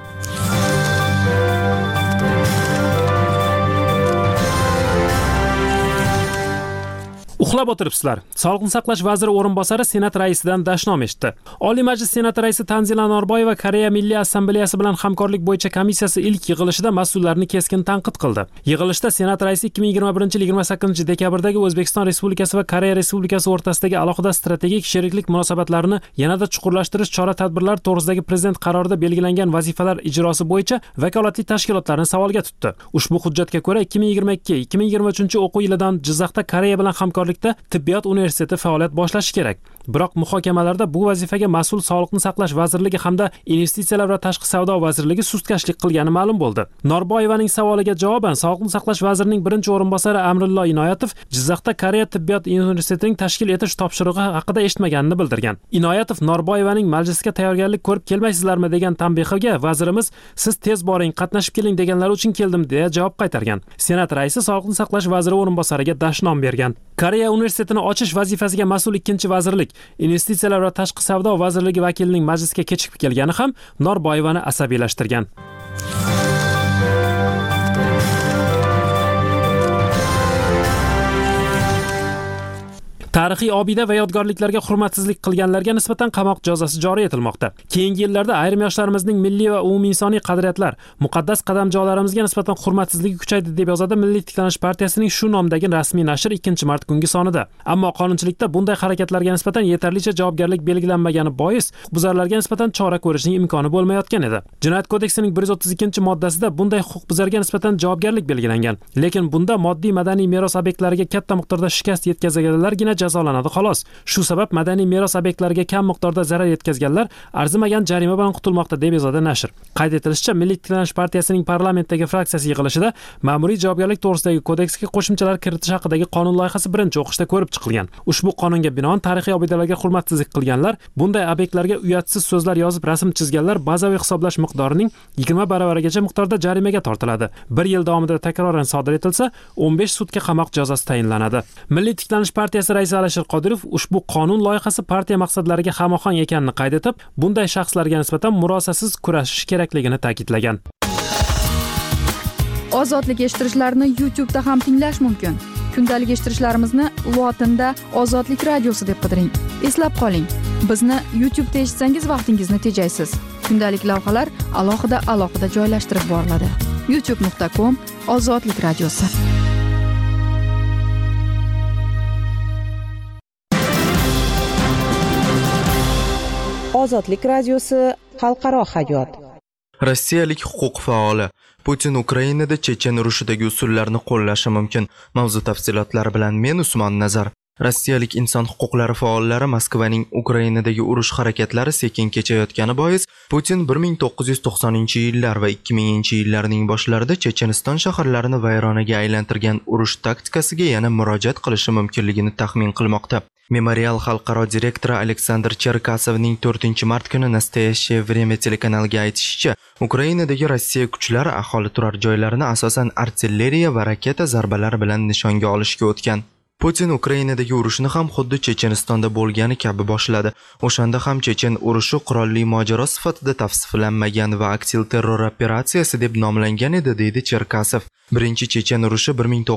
Speaker 3: Uxlab o'tiribsizlar. Sog'liqni saqlash vaziri o'rinbosari Senat raisidan dashnom eshitdi. Oliy Majlis Senati raisi Tanzila Norboyeva Koreya Milliy Assambleyasi bilan hamkorlik bo'yicha komissiyasi ilk yig'ilishida mas'ullarni keskin tanqid qildi. Yig'ilishda Senat raisi 2021-28-dekabrdagi O'zbekiston Respublikasi va Koreya Respublikasi o'rtasidagi alohida strategik sheriklik munosabatlarini yanada chuqurlashtirish chora-tadbirlari to'g'risidagi prezident qarorida belgilangan vazifalar ijrosi bo'yicha vakolatli tashkilotlarni savolga tutdi. Ushbu hujjatga ko'ra 2022-2023 o'quv yilidan Jizzaxda Koreya bilan hamkorlik Tibbiyot universiteti faoliyat boshlashi kerak. Biroq muhokamalarda bu vazifaga mas'ul Sog'liqni saqlash vazirligi hamda Investitsiyalar va tashqi savdo vazirligi sustkashlik qilgani ma'lum bo'ldi. Norboyevaning savoliga javoban Sog'liqni saqlash vazirining birinchi o'rinbosari Amrullo Inoyatov Jizzaxda Koreya tibbiyot universitetining tashkil etish topshirig'i haqida eshitmaganini bildirgan. Inoyatov Norboyevaning majlisga tayyorgarlik ko'rib kelmaysizlarmi degan tanbehiga vazirimiz siz tez boring, qatnashib keling deganlar uchun keldim deya javob qaytargan. Senat raisi Sog'liqni saqlash vaziri o'rinbosariga dashnom bergan. Koreya universitetini ochish vazifasiga mas'ul ikkinchi vazirlik, Investitsiyalar va tashqi savdo vazirligi vakilining majlisga kechikib kelgani ham Norboyevani asabiylashtirgan. Tarixiy obida va yodgorliklarga hurmatsizlik qilganlarga nisbatan qamoq jazosi joriy etilmoqda. Keyingi yillarda ayrim yoshlarimizning milliy va umuminsoniy qadriyatlar, muqaddas qadamjolarimizga nisbatan hurmatsizligi kuchaydi deb yozadi Milliy tiklanish partiyasining shu nomdagi rasmiy nashr 2-mart kungi sonida. Ammo qonunchilikda bunday harakatlarga nisbatan yetarlicha javobgarlik belgilanmagani bois huquqbuzarlarga nisbatan chora ko'rishning imkoni bo'lmayotgan edi. Jinoyat kodeksining 132-moddasida bunday huquqbuzarga nisbatan javobgarlik belgilangan. Lekin bunda moddiy madaniy meros obyektlariga katta miqdorda shikast yetkazganlargina jazolanadi xolos. Shu sabab madaniy meros obyektlariga kam miqdorda zarar yetkazganlar arzimagan jarima bilan qutulmoqda deb yozadi nashr. Qayd etilishicha, Milliy tiklanish partiyasining parlamentdagi fraksiyasi yig'ilishida ma'muriy javobgarlik to'g'risidagi kodeksga qo'shimchalar kiritish haqidagi qonun loyihasi birinchi o'qishda ko'rib chiqilgan. Ushbu qonunga binoan tarixiy obidalarga hurmatsizlik qilganlar, bunday obyektlarga uyatsiz so'zlar yozib rasm chizganlar bazaviy hisoblash miqdorining 20 baravarigacha miqdorda jarimaga tortiladi. 1 yil davomida takroran sodir etilsa, 15 sutka qamoq jazosi tayinlanadi. Milliy tiklanish partiyasi raisi Alisher Qodirov ushbu qonun loyihasi partiya maqsadlariga hamohang ekanini qayd etib, bunday shaxslarga nisbatan murosasiz kurashish kerakligini ta'kidlagan.
Speaker 2: Ozodlik eshittirishlarni YouTube da ham tinglash mumkin. Kundalik eshittirishlarimizni lotinda Ozodlik radiosi deb qidiring. Eslab qoling, bizni YouTube da eshitsangiz vaqtingizni tejaysiz. Kundalik lavhalar alohida joylashtirib boriladi. youtube.com/Ozodlik radiosi.
Speaker 8: Ozodlik radiosi xalqaro hayot.
Speaker 1: Rossiyalik huquq faoli Putin Ukrainada Chechen urushidagi usullarni qo'llashi mumkin. Mavzu tafsilotlari bilan men Usmon Nazar. Rossiyalik inson huquqlari faollari Moskvaning Ukrainadagi urush harakatlari sekin kechayotgani bois Putin 1990-yillar va 2000-yillarning boshlarida Checheniston shaharlarini vayronaga aylantirgan urush taktikasiga yana murojaat qilishi mumkinligini taxmin qilmoqda. Memorial xalqaro direktori Aleksandr Cherkasovning 4-mart kuni Nastoyaщее время telekanaliga aytishicha, Ukrainadagi Rossiya kuchlari aholi turar joylarini asosan artilleriya va raketa zarbalari bilan nishonga olishga o'tgan. Putin Ukrainadagi urushni ham xuddi Chechenistonda bo'lgani kabi boshladi. O'shanda ham Chechen urushi qurolli mojaro sifatida tavsiflanmagan va aksil terror operatsiyasi deb nomlangan edi, deydi Cherkasov. Birinchi Chechen urushi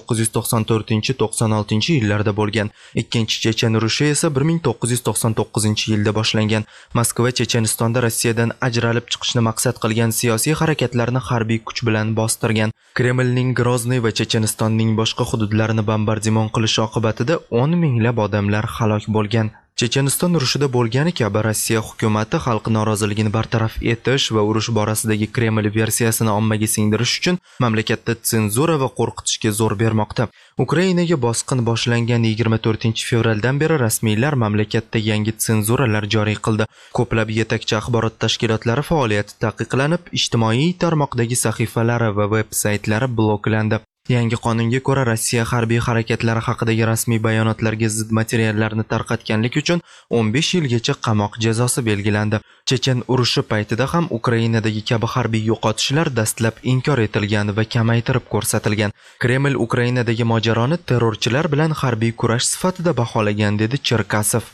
Speaker 1: 1994-96 bo'lgan. Ikkinchi Chechen urushi esa 1999-yilda boshlangan. Moskva Chechenistonda Rossiyadan ajralib chiqishni maqsad qilgan siyosiy harakatlarni harbiy kuch bilan bostirgan. Kremlning Grozny va Chechenistonning boshqa hududlarini bombardimon qilish oqibatida 10 minglab odamlar halok bo'lgan. Checheniston urushida bo'lgani kabi Rossiya hukumati xalq noroziligini bartaraf etish va urush borasidagi Kreml versiyasini ommaga singdirish uchun mamlakatda senzura va qo'rqitishga zo'r bermoqda. Ukrainaga bosqin boshlangan 24 fevraldan beri rasmiylar mamlakatda yangi senzuralar joriy qildi. Ko'plab yetakchi axborot tashkilotlari faoliyati taqiqlanib, ijtimoiy tarmoqdagi sahifalari va veb-saytlari bloklandi. Yangi qonunga ko'ra Rossiya harbiy harakatlari haqidagi rasmiy bayonotlarga zid materiallarni tarqatganlik uchun 15 yilgacha qamoq jazosi belgilandi. Chechen urushi paytida ham Ukrainadagi kabi harbiy yo'qotishlar dastlab inkor etilgan va kamaytirib ko'rsatilgan. Kreml Ukrainadagi mojaroni terrorchilar bilan harbiy kurash sifatida baholagan, dedi Cherkasov.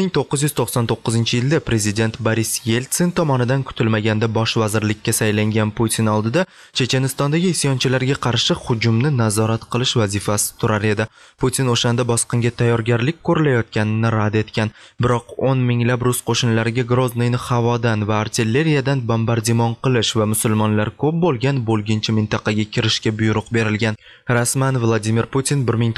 Speaker 1: 1999-yilda prezident Boris Yeltsin tomonidan kutilmaganda bosh vazirlikka saylangan Putin oldida Chechenistondagi isyonchilarga qarshi hujumni nazorat qilish vazifasi turar edi. Putin o'shanda bosqinga tayyorgarlik ko'rilayotganini rad etgan. Biroq 10 minglab rus qo'shinlariga Grozniyni havodan va artilleriyadan bombardimon qilish va musulmonlar ko'p bo'lgan bo'lginchi mintaqaga kirishga buyruq berilgan. Rasman Vladimir Putin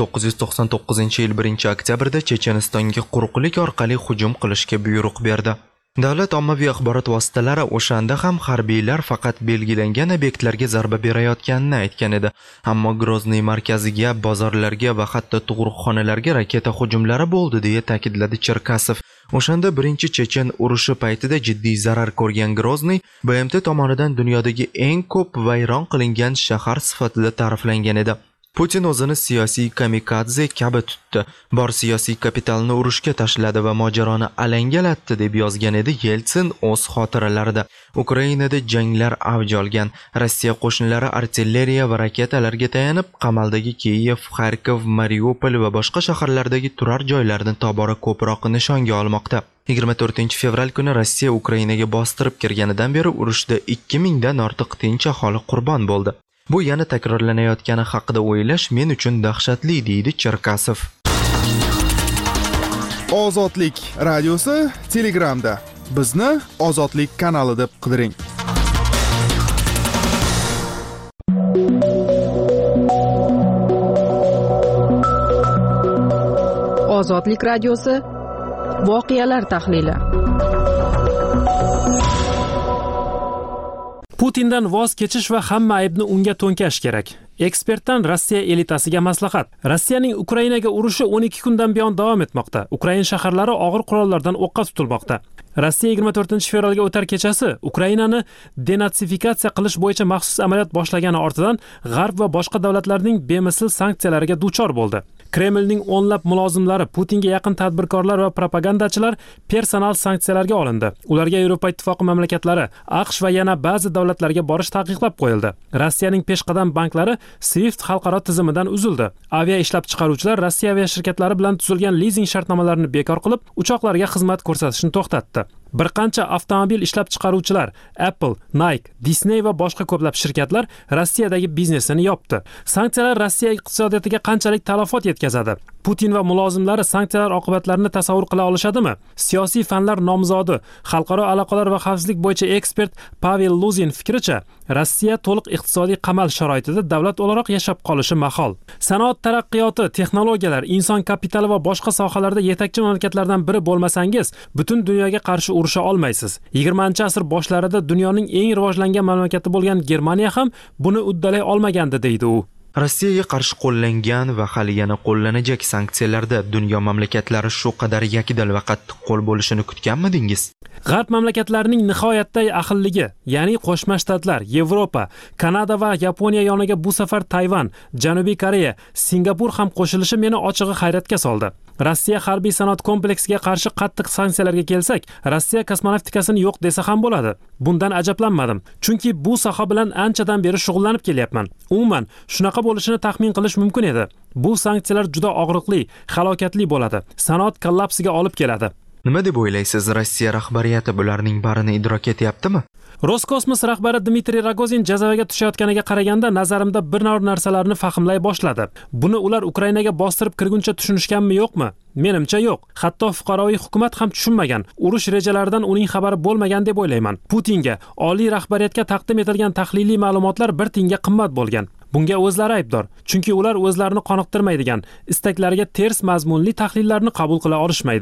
Speaker 1: 1999-yil 1-oktyabrda Chechenistonga quruqlik orqali hujum qilishga buyruq berdi. Davlat ommaviy axborot vositalari o'shanda ham harbiylar faqat belgilangan obyektlarga zarba berayotganini aytgan edi. Ammo Grozniy markaziga, bozorlarga va hatto tug'ruqxonalarga raketa hujumlari bo'ldi, deya ta'kidladi Cherkasov. O'shanda birinchi Chechen urushi paytida jiddiy zarar ko'rgan Grozniy BMT tomonidan dunyodagi eng ko'p vayron qilingan shahar sifatida ta'riflangan edi. Putin o'zini siyosiy kamikadze kabi tutdi. Bor siyosiy kapitalni urushga tashladi va mojaroni alangalatdi, deb yozgan edi Yeltsin o'z xotiralarida. Ukrainada janglar avj olgan. Rossiya qo'shinlari artilleriya va raketalarga tayanib, qamaldagi Kiyev, Kharkov, Mariupol va boshqa shaharlardagi turar joylarni tobora ko'proq nishonga olmoqda. 24 fevral kuni Rossiya Ukrainaga bostirib kirganidan beri urushda 2000 dan ortiq tinch aholi qurbon bo'ldi. Bu yana takrorlanayotgani haqida o'ylash men uchun dahshatli, deydi Cherkasov.
Speaker 5: Ozodlik radiosi Telegramda. Bizni Ozodlik kanali deb qidiring.
Speaker 2: Ozodlik radiosi voqealar tahlili.
Speaker 3: Putindan voz kechish va hamma aybni unga to'nkash kerak. Ekspertdan Rossiya elitasiga maslahat. Rossiyaning Ukrainaga urushi 12 kundan buyon davom etmoqda. Ukraina shaharlari og'ir qurollardan o'qqa tutilmoqda. Rossiya 24 fevralga o'tar kechasi Ukrainani denatsifikatsiya qilish bo'yicha maxsus amaliyot boshlagani ortidan G'arb va boshqa davlatlarning bemisl sanksiyalariga duchor bo'ldi. Kremlning o'nlab mulozimlari, Putinga yaqin tadbirkorlar va propagandachilar personal sanksiyalarga olindi. Ularga Yevropa Ittifoqi mamlakatlari, AQSh va yana ba'zi davlatlarga borish taqiqlab qo'yildi. Rossiyaning peshqadam banklari SWIFT xalqaro tizimidan uzildi. Avia ishlab chiqaruvchilar Rossiya aviashirkatlari bilan tuzilgan lizing shartnomalarini bekor qilib, uchoqlarga xizmat ko'rsatishni to'xtatdi. Bir qancha avtomobil ishlab chiqaruvchilar Apple, Nike, Disney va boshqa ko'plab shirkatlar Rossiyadagi biznesini yopdi. Sanksiyalar Rossiya iqtisodiyotiga qanchalik talafot yetkazadi? Putin va mulozimlari sanksiyalar oqibatlarini tasavvur qila olishadimi? Siyosiy fanlar nomzodi, xalqaro aloqalar va xavfsizlik bo'yicha ekspert Pavel Luzin fikricha, Rossiya to'liq iqtisodiy qamal sharoitida davlat o'laroq yashab qolishi mahol. Sanoat taraqqiyoti, texnologiyalar, inson kapitali va boshqa sohalarda yetakchi mamlakatlardan biri bo'lmasangiz, butun dunyoga qarshi urusha olmaysiz. 20-asr boshlarida dunyoning eng rivojlangan mamlakati bo'lgan Germaniya ham buni uddalay olmagandi, deydi u.
Speaker 1: Rossiyaga qarshi qo'llangan va hali yana qo'llanajak sanksiyalarda dunyo mamlakatlari shu qadar yakdil va qattiq qo'l bo'lishini kutganmidingiz?
Speaker 3: G'arb mamlakatlarining nihoyatda ahilligi, ya'ni Qo'shma Shtatlar, Yevropa, Kanada va Yaponiya yoniga bu safar Tayvan, Janubiy Koreya, Singapur ham qo'shilishi meni ochig'i hayratga soldi. Rossiya harbiy sanoat kompleksiga qarshi qattiq sanksiyalarga kelsak, Rossiya kosmonavtikasini yo'q desa ham bo'ladi. Bundan ajablanmadim, chunki bu soha bilan anchadan beri shug'ullanib kelyapman. Umuman, shunaqa bo'lishini taxmin qilish mumkin edi. Bu sanksiyalar juda og'riqli, halokatli bo'ladi. Sanoat kollapsiga olib keladi.
Speaker 1: Nima deb o'ylaysiz, Rossiya rahbariyati bularning barini idrok etyaptimi?
Speaker 3: Roskosmos rahbari Dmitriy Rogozin jazoga tushayotganiga qaraganda nazarimda bir narsalarni fahmlay boshladi. Buni ular Ukrainaga bostirib kirguncha tushunishganmi yo'qmi? Menimcha yo'q. Hatto fuqaroviy hukumat ham tushunmagan. Urush rejalaridan uning xabari bo'lmagan deb o'ylayman. Putinga, oliy rahbariyatga taqdim etilgan tahliliy ma'lumotlar bir tiyinga qimmat bo'lgan. Bunga o'zlari aybdor, chunki ular o'zlarini qoniqtirmaydigan, istaklariga ters mazmunli tahlillarni qabul qila olishmaydi.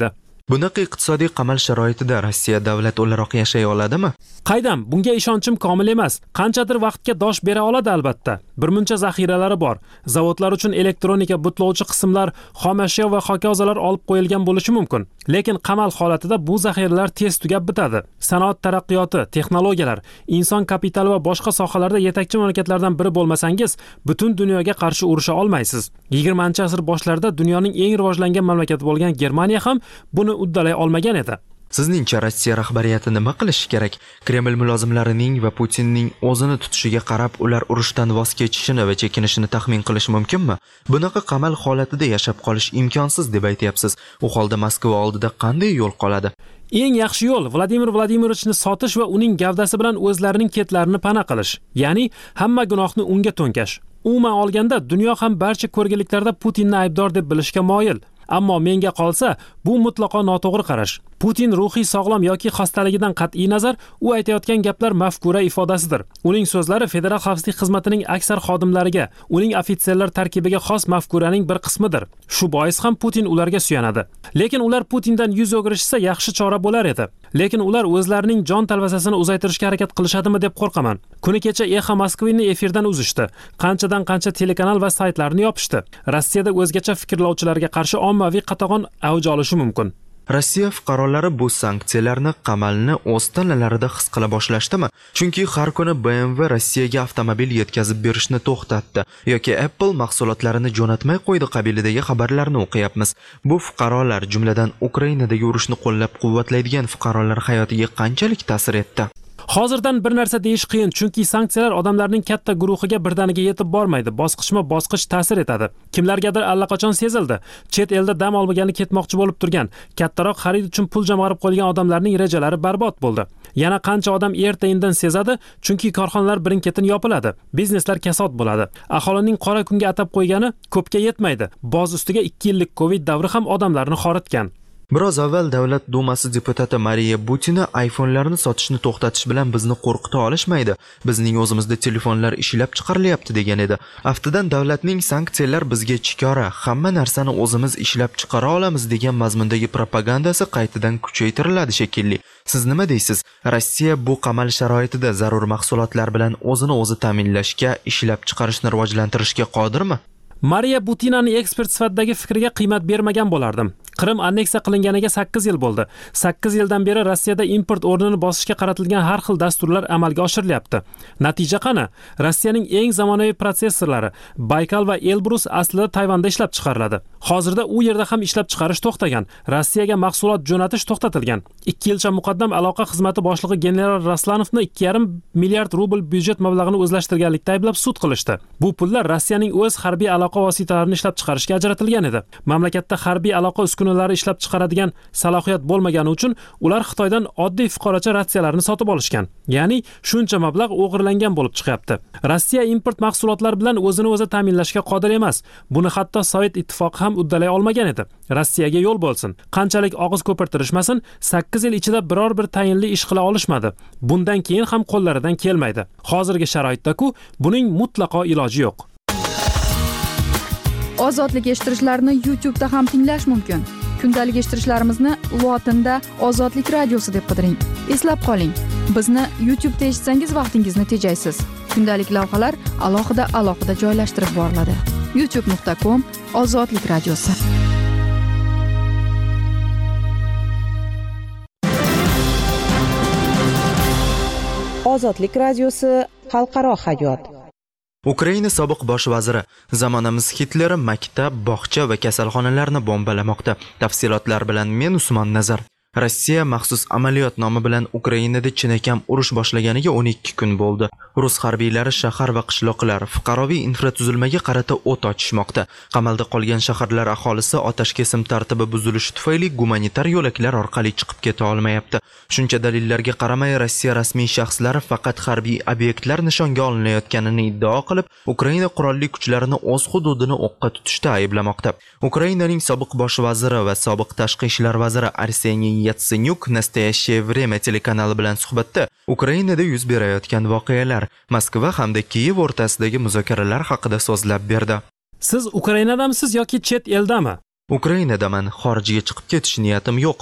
Speaker 1: Bunaqa iqtisodiy qamal sharoitida Rossiya davlat o'laroq yashay oladimi?
Speaker 3: Qaydam, bunga ishonchim komil emas. Qanchadir vaqtga dosh bera oladi albatta. Birmuncha zaxiralari bor. Zavodlar uchun elektronika, butlovchi qismlar, xom ashyo va hokazolar olib qo'yilgan bo'lishi mumkin. Lekin qamal holatida bu zaxiralar tez tugab bitadi. Sanoat taraqqiyoti, texnologiyalar, inson kapitali va boshqa sohalarda yetakchi mamlakatlardan biri bo'lmasangiz, butun dunyoga qarshi urusha olmaysiz. 20-asr boshlarida dunyoning eng rivojlangan mamlakati bo'lgan Germaniya ham buni uddalay olmagan edi.
Speaker 1: Sizningcha Rossiya rahbariyati nima qilishi kerak? Kreml mulozimlarining va Putinning o'zini tutishiga qarab ular urushdan voz kechishini va chekinishini taxmin qilish mumkinmi? Bunaqa qamal holatida yashab qolish imkonsiz deb aytyapsiz. U holda Moskva oldida qanday yo'l qoladi?
Speaker 3: Eng yaxshi yo'l Vladimir Vladimirovichni sotish va uning gavdasi bilan o'zlarining ketlarini pana qilish. Ya'ni hamma gunohni unga to'nkash. Umuman olganda dunyo ham barcha ko'rgiliklarda Putinni aybdor deb bilishga moyil. Ammo menga qolsa, bu mutlaqo noto'g'ri qarash. Putin ruhiy sog'lom yoki xastaligidan qat'iy nazar, u aytayotgan gaplar mafkura ifodasidir. Uning so'zlari Federal xavfsizlik xizmatining aksar xodimlariga, uning ofitserlar tarkibiga xos mafkuraning bir qismidir. Shu bois ham Putin ularga suyanadi. Lekin ular Putindan yuz o'girishsa yaxshi chora bo'lar edi. Lekin ular o'zlarining jon talvasasini uzaytirishga harakat qilishadimi deb qo'rqaman. Kuni kecha Exa Moskvani efirdan uzishdi. Qanchadan qancha telekanal va saytlarni yopishdi. Rossiyada o'zgacha fikrlovchilarga qarshi ommaviy qatag'on avj olishi mumkin.
Speaker 1: Rossiya fuqarolari bu sanksiyalarni qamalni o'z tanalarida his qila boshlashdimi? Chunki har kuni BMW Rossiyaga avtomobil yetkazib berishni to'xtatdi yoki Apple mahsulotlarini jo'natmay qo'ydi qabilidagi xabarlarni o'qiyapmiz. Bu fuqarolar, jumladan Ukrainadagi urushni qo'llab-quvvatlaydigan fuqarolar hayotiga qanchalik ta'sir etdi?
Speaker 3: Hozirdan bir narsa deyish qiyin, chunki sanksiyalar odamlarning katta guruhiga birdaniga yetib bormaydi, bosqichma-bosqich ta'sir etadi. Kimlargadir allaqachon sezildi. Chet elda dam olmagani ketmoqchi bo'lib turgan, kattaroq xarid uchun pul jamg'arib qo'ygan odamlarning rejalari barbod bo'ldi. Yana qancha odam erta-indin sezadi, chunki korxonalar birin-ketin yopiladi, bizneslar kasod bo'ladi. Aholining qora kunga atab qo'ygani ko'pga yetmaydi. Boz ustiga 2 yillik Covid davri ham odamlarni xoritgan.
Speaker 1: Biroz avval Davlat Dumasi deputati Mariya Butina iPhone'larni sotishni to'xtatish bilan bizni qo'rqita olishmaydi. Bizning o'zimizda telefonlar ishlab chiqarilyapti degan edi. Aftidan davlatning sanksiyalar bizga chikora, hamma narsani o'zimiz ishlab chiqara olamiz degan mazmundagi propagandasi qaytadan kuchaytiriladi shekilli. Siz nima deysiz? Rossiya bu qamal sharoitida zarur mahsulotlar bilan o'zini o'zi ta'minlashga, ishlab chiqarishni rivojlantirishga qodirmi?
Speaker 3: Mariya Butinani ekspert sifatidagi fikriga qiymat bermagan bo'lardim. Qrim anneksiya qilinganiga 8 yil bo'ldi. 8 yildan beri Rossiyada import o'rnini bosishga qaratilgan har xil dasturlar amalga oshirilyapti. Natija qani? Rossiyaning eng zamonaviy protsessorlari Baykal va Elbrus aslida Tayvanda ishlab chiqariladi. Hozirda u yerda ham ishlab chiqarish to'xtagan. Rossiyaga mahsulot jo'natish to'xtatilgan. 2 yilcha muqaddam aloqa xizmati boshlig'i general Raslanovni 2,5 milliard rubl byudjet mablag'ini o'zlashtirganlikda ayblab sud qilishdi. Bu pullar Rossiyaning o'z harbiy aloqa vositalarini ishlab chiqarishga ajratilgan edi. Mamlakatda harbiy aloqa uskunalari ishlab chiqaradigan salohiyat bo'lmagani uchun ular Xitoydan oddiy fuqarocha ratsiyalarni sotib olishgan. Ya'ni shuncha mablag' o'g'irlangan bo'lib chiqyapti. Rossiya import mahsulotlari bilan o'zini o'zi ta'minlashga qodir emas. Buni hatto Sovet ittifoqi ham uddalay olmagan edi. Rossiyaga yo'l bo'lsin. Qanchalik og'iz ko'pirtirishmasin, 8 yil ichida biror bir tayinli ish qila olishmadi. Bundan keyin ham qo'llaridan kelmaydi. Hozirgi sharoitda-ku buning mutlaqo iloji yo'q.
Speaker 2: Ozodlik eshittirishlarni YouTube'da ham tinglash mumkin. Kundalik eshittirishlarimizni lotinda Ozodlik radiosi deb qidiring. Eslab qoling, bizni YouTube'da eshitsangiz vaqtingizni tejaysiz. Kundalik lavhalar alohida joylashtirib boriladi. youtube.com/ozodlik radiosi.
Speaker 8: Ozodlik radiosi xalqaro hayot.
Speaker 1: Ukraina sobiq bosh vaziri: zamonamiz Hitleri maktab, bog'cha va kasalxonalarni bombalamoqda. Tafsilotlar bilan men Usmon Nazar. Rossiya maxsus amaliyot nomi bilan Ukrainada chinakam urush boshlaganiga 12 kun bo'ldi. Rus harbiylari shahar va qishloqlar, fuqaroviy infratuzilmaga qarata o't ochishmoqda. Qamalda qolgan shaharlar aholisi otash kesim tartibi buzilishi tufayli gumanitar yo'laklar orqali chiqib keta olmayapti. Shuncha dalillarga qaramay, Rossiya rasmiy shaxslari faqat harbiy obyektlar nishonga olinayotganini iddao qilib, Ukraina qurolli kuchlarini o'z hududini o'qqa tutishda ayblamoqda. Ukrainaning sobiq bosh vaziri va sobiq tashqi ishlar vaziri Arseniy Yatsenyuk Nastoящее время telekanali bilan suhbatda Ukrainada yuz berayotgan voqealar, Moskva hamda Kiyev o'rtasidagi muzokaralar haqida so'zlab berdi.
Speaker 3: Siz Ukrainadamisiz yoki chet eldami?
Speaker 1: Ukrainadaman, xorijga chiqib ketish niyatim yo'q.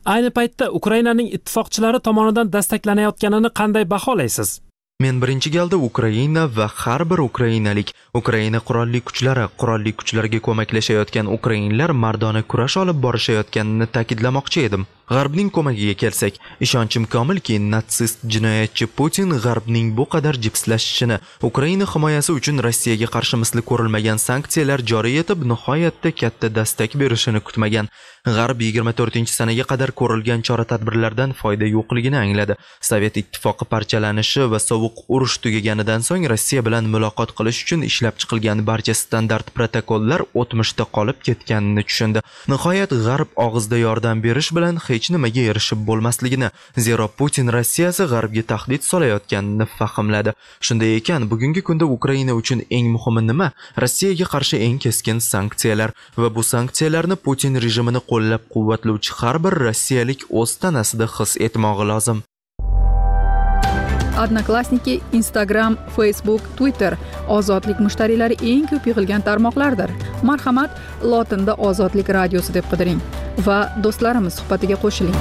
Speaker 3: Ayni paytda Ukrainaning ittifoqchilari tomonidan dastaklanayotganini qanday baholaysiz?
Speaker 1: Men birinchi galda Ukraina va har bir ukrainalik, Ukraina qurolli kuchlarga ko'maklashayotgan ukrainlar mardona kurash olib borishayotganini ta'kidlamoqchi edim. G'arbning ko'magiga kelsak, ishonchim komilki, natsist jinoyatchi Putin G'arbning bu qadar jipslashishini, Ukraina himoyasi uchun Rossiyaga qarshi misli ko'rilmagan sanksiyalar joriy etib, nihoyatda katta dastak berishini kutmagan. G'arb 24-sanaga qadar ko'rilgan chora-tadbirlardan foyda yo'qligini angladi. Sovet ittifoqi parchalanishi va sovuq urush tugaganidan so'ng Rossiya bilan muloqot qilish uchun ishlab chiqilgan barcha standart protokollar o'tmishda qolib ketganini tushundi. Nihoyat G'arb og'izda yordam berish bilan hech nimaga erishib bo'lmasligini, zero Putin Rossiyasi G'arbga tahdid solayotganini fahmladi. Shunday ekan, bugungi kunda Ukraina uchun eng muhimi nima? Rossiyaga qarshi eng keskin sanksiyalar va bu sanksiyalarni Putin rejimini qo'llab-quvvatlovchi har bir rossiyalik o'z tanasida his etmog'i lozim.
Speaker 2: Odnoklassniki, Instagram, Facebook, Twitter ozodlik mushtariylari eng ko'p yig'ilgan tarmoqlardir. Marhamat, lotinda Ozodlik radiosi deb qidiring va do'stlarimiz suhbatiga qo'shiling.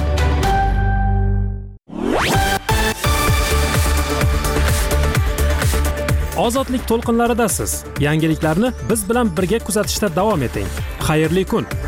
Speaker 3: Ozodlik to'lqinlaridasiz. Yangiliklarni biz bilan birga kuzatishda davom eting. Xayrli kun.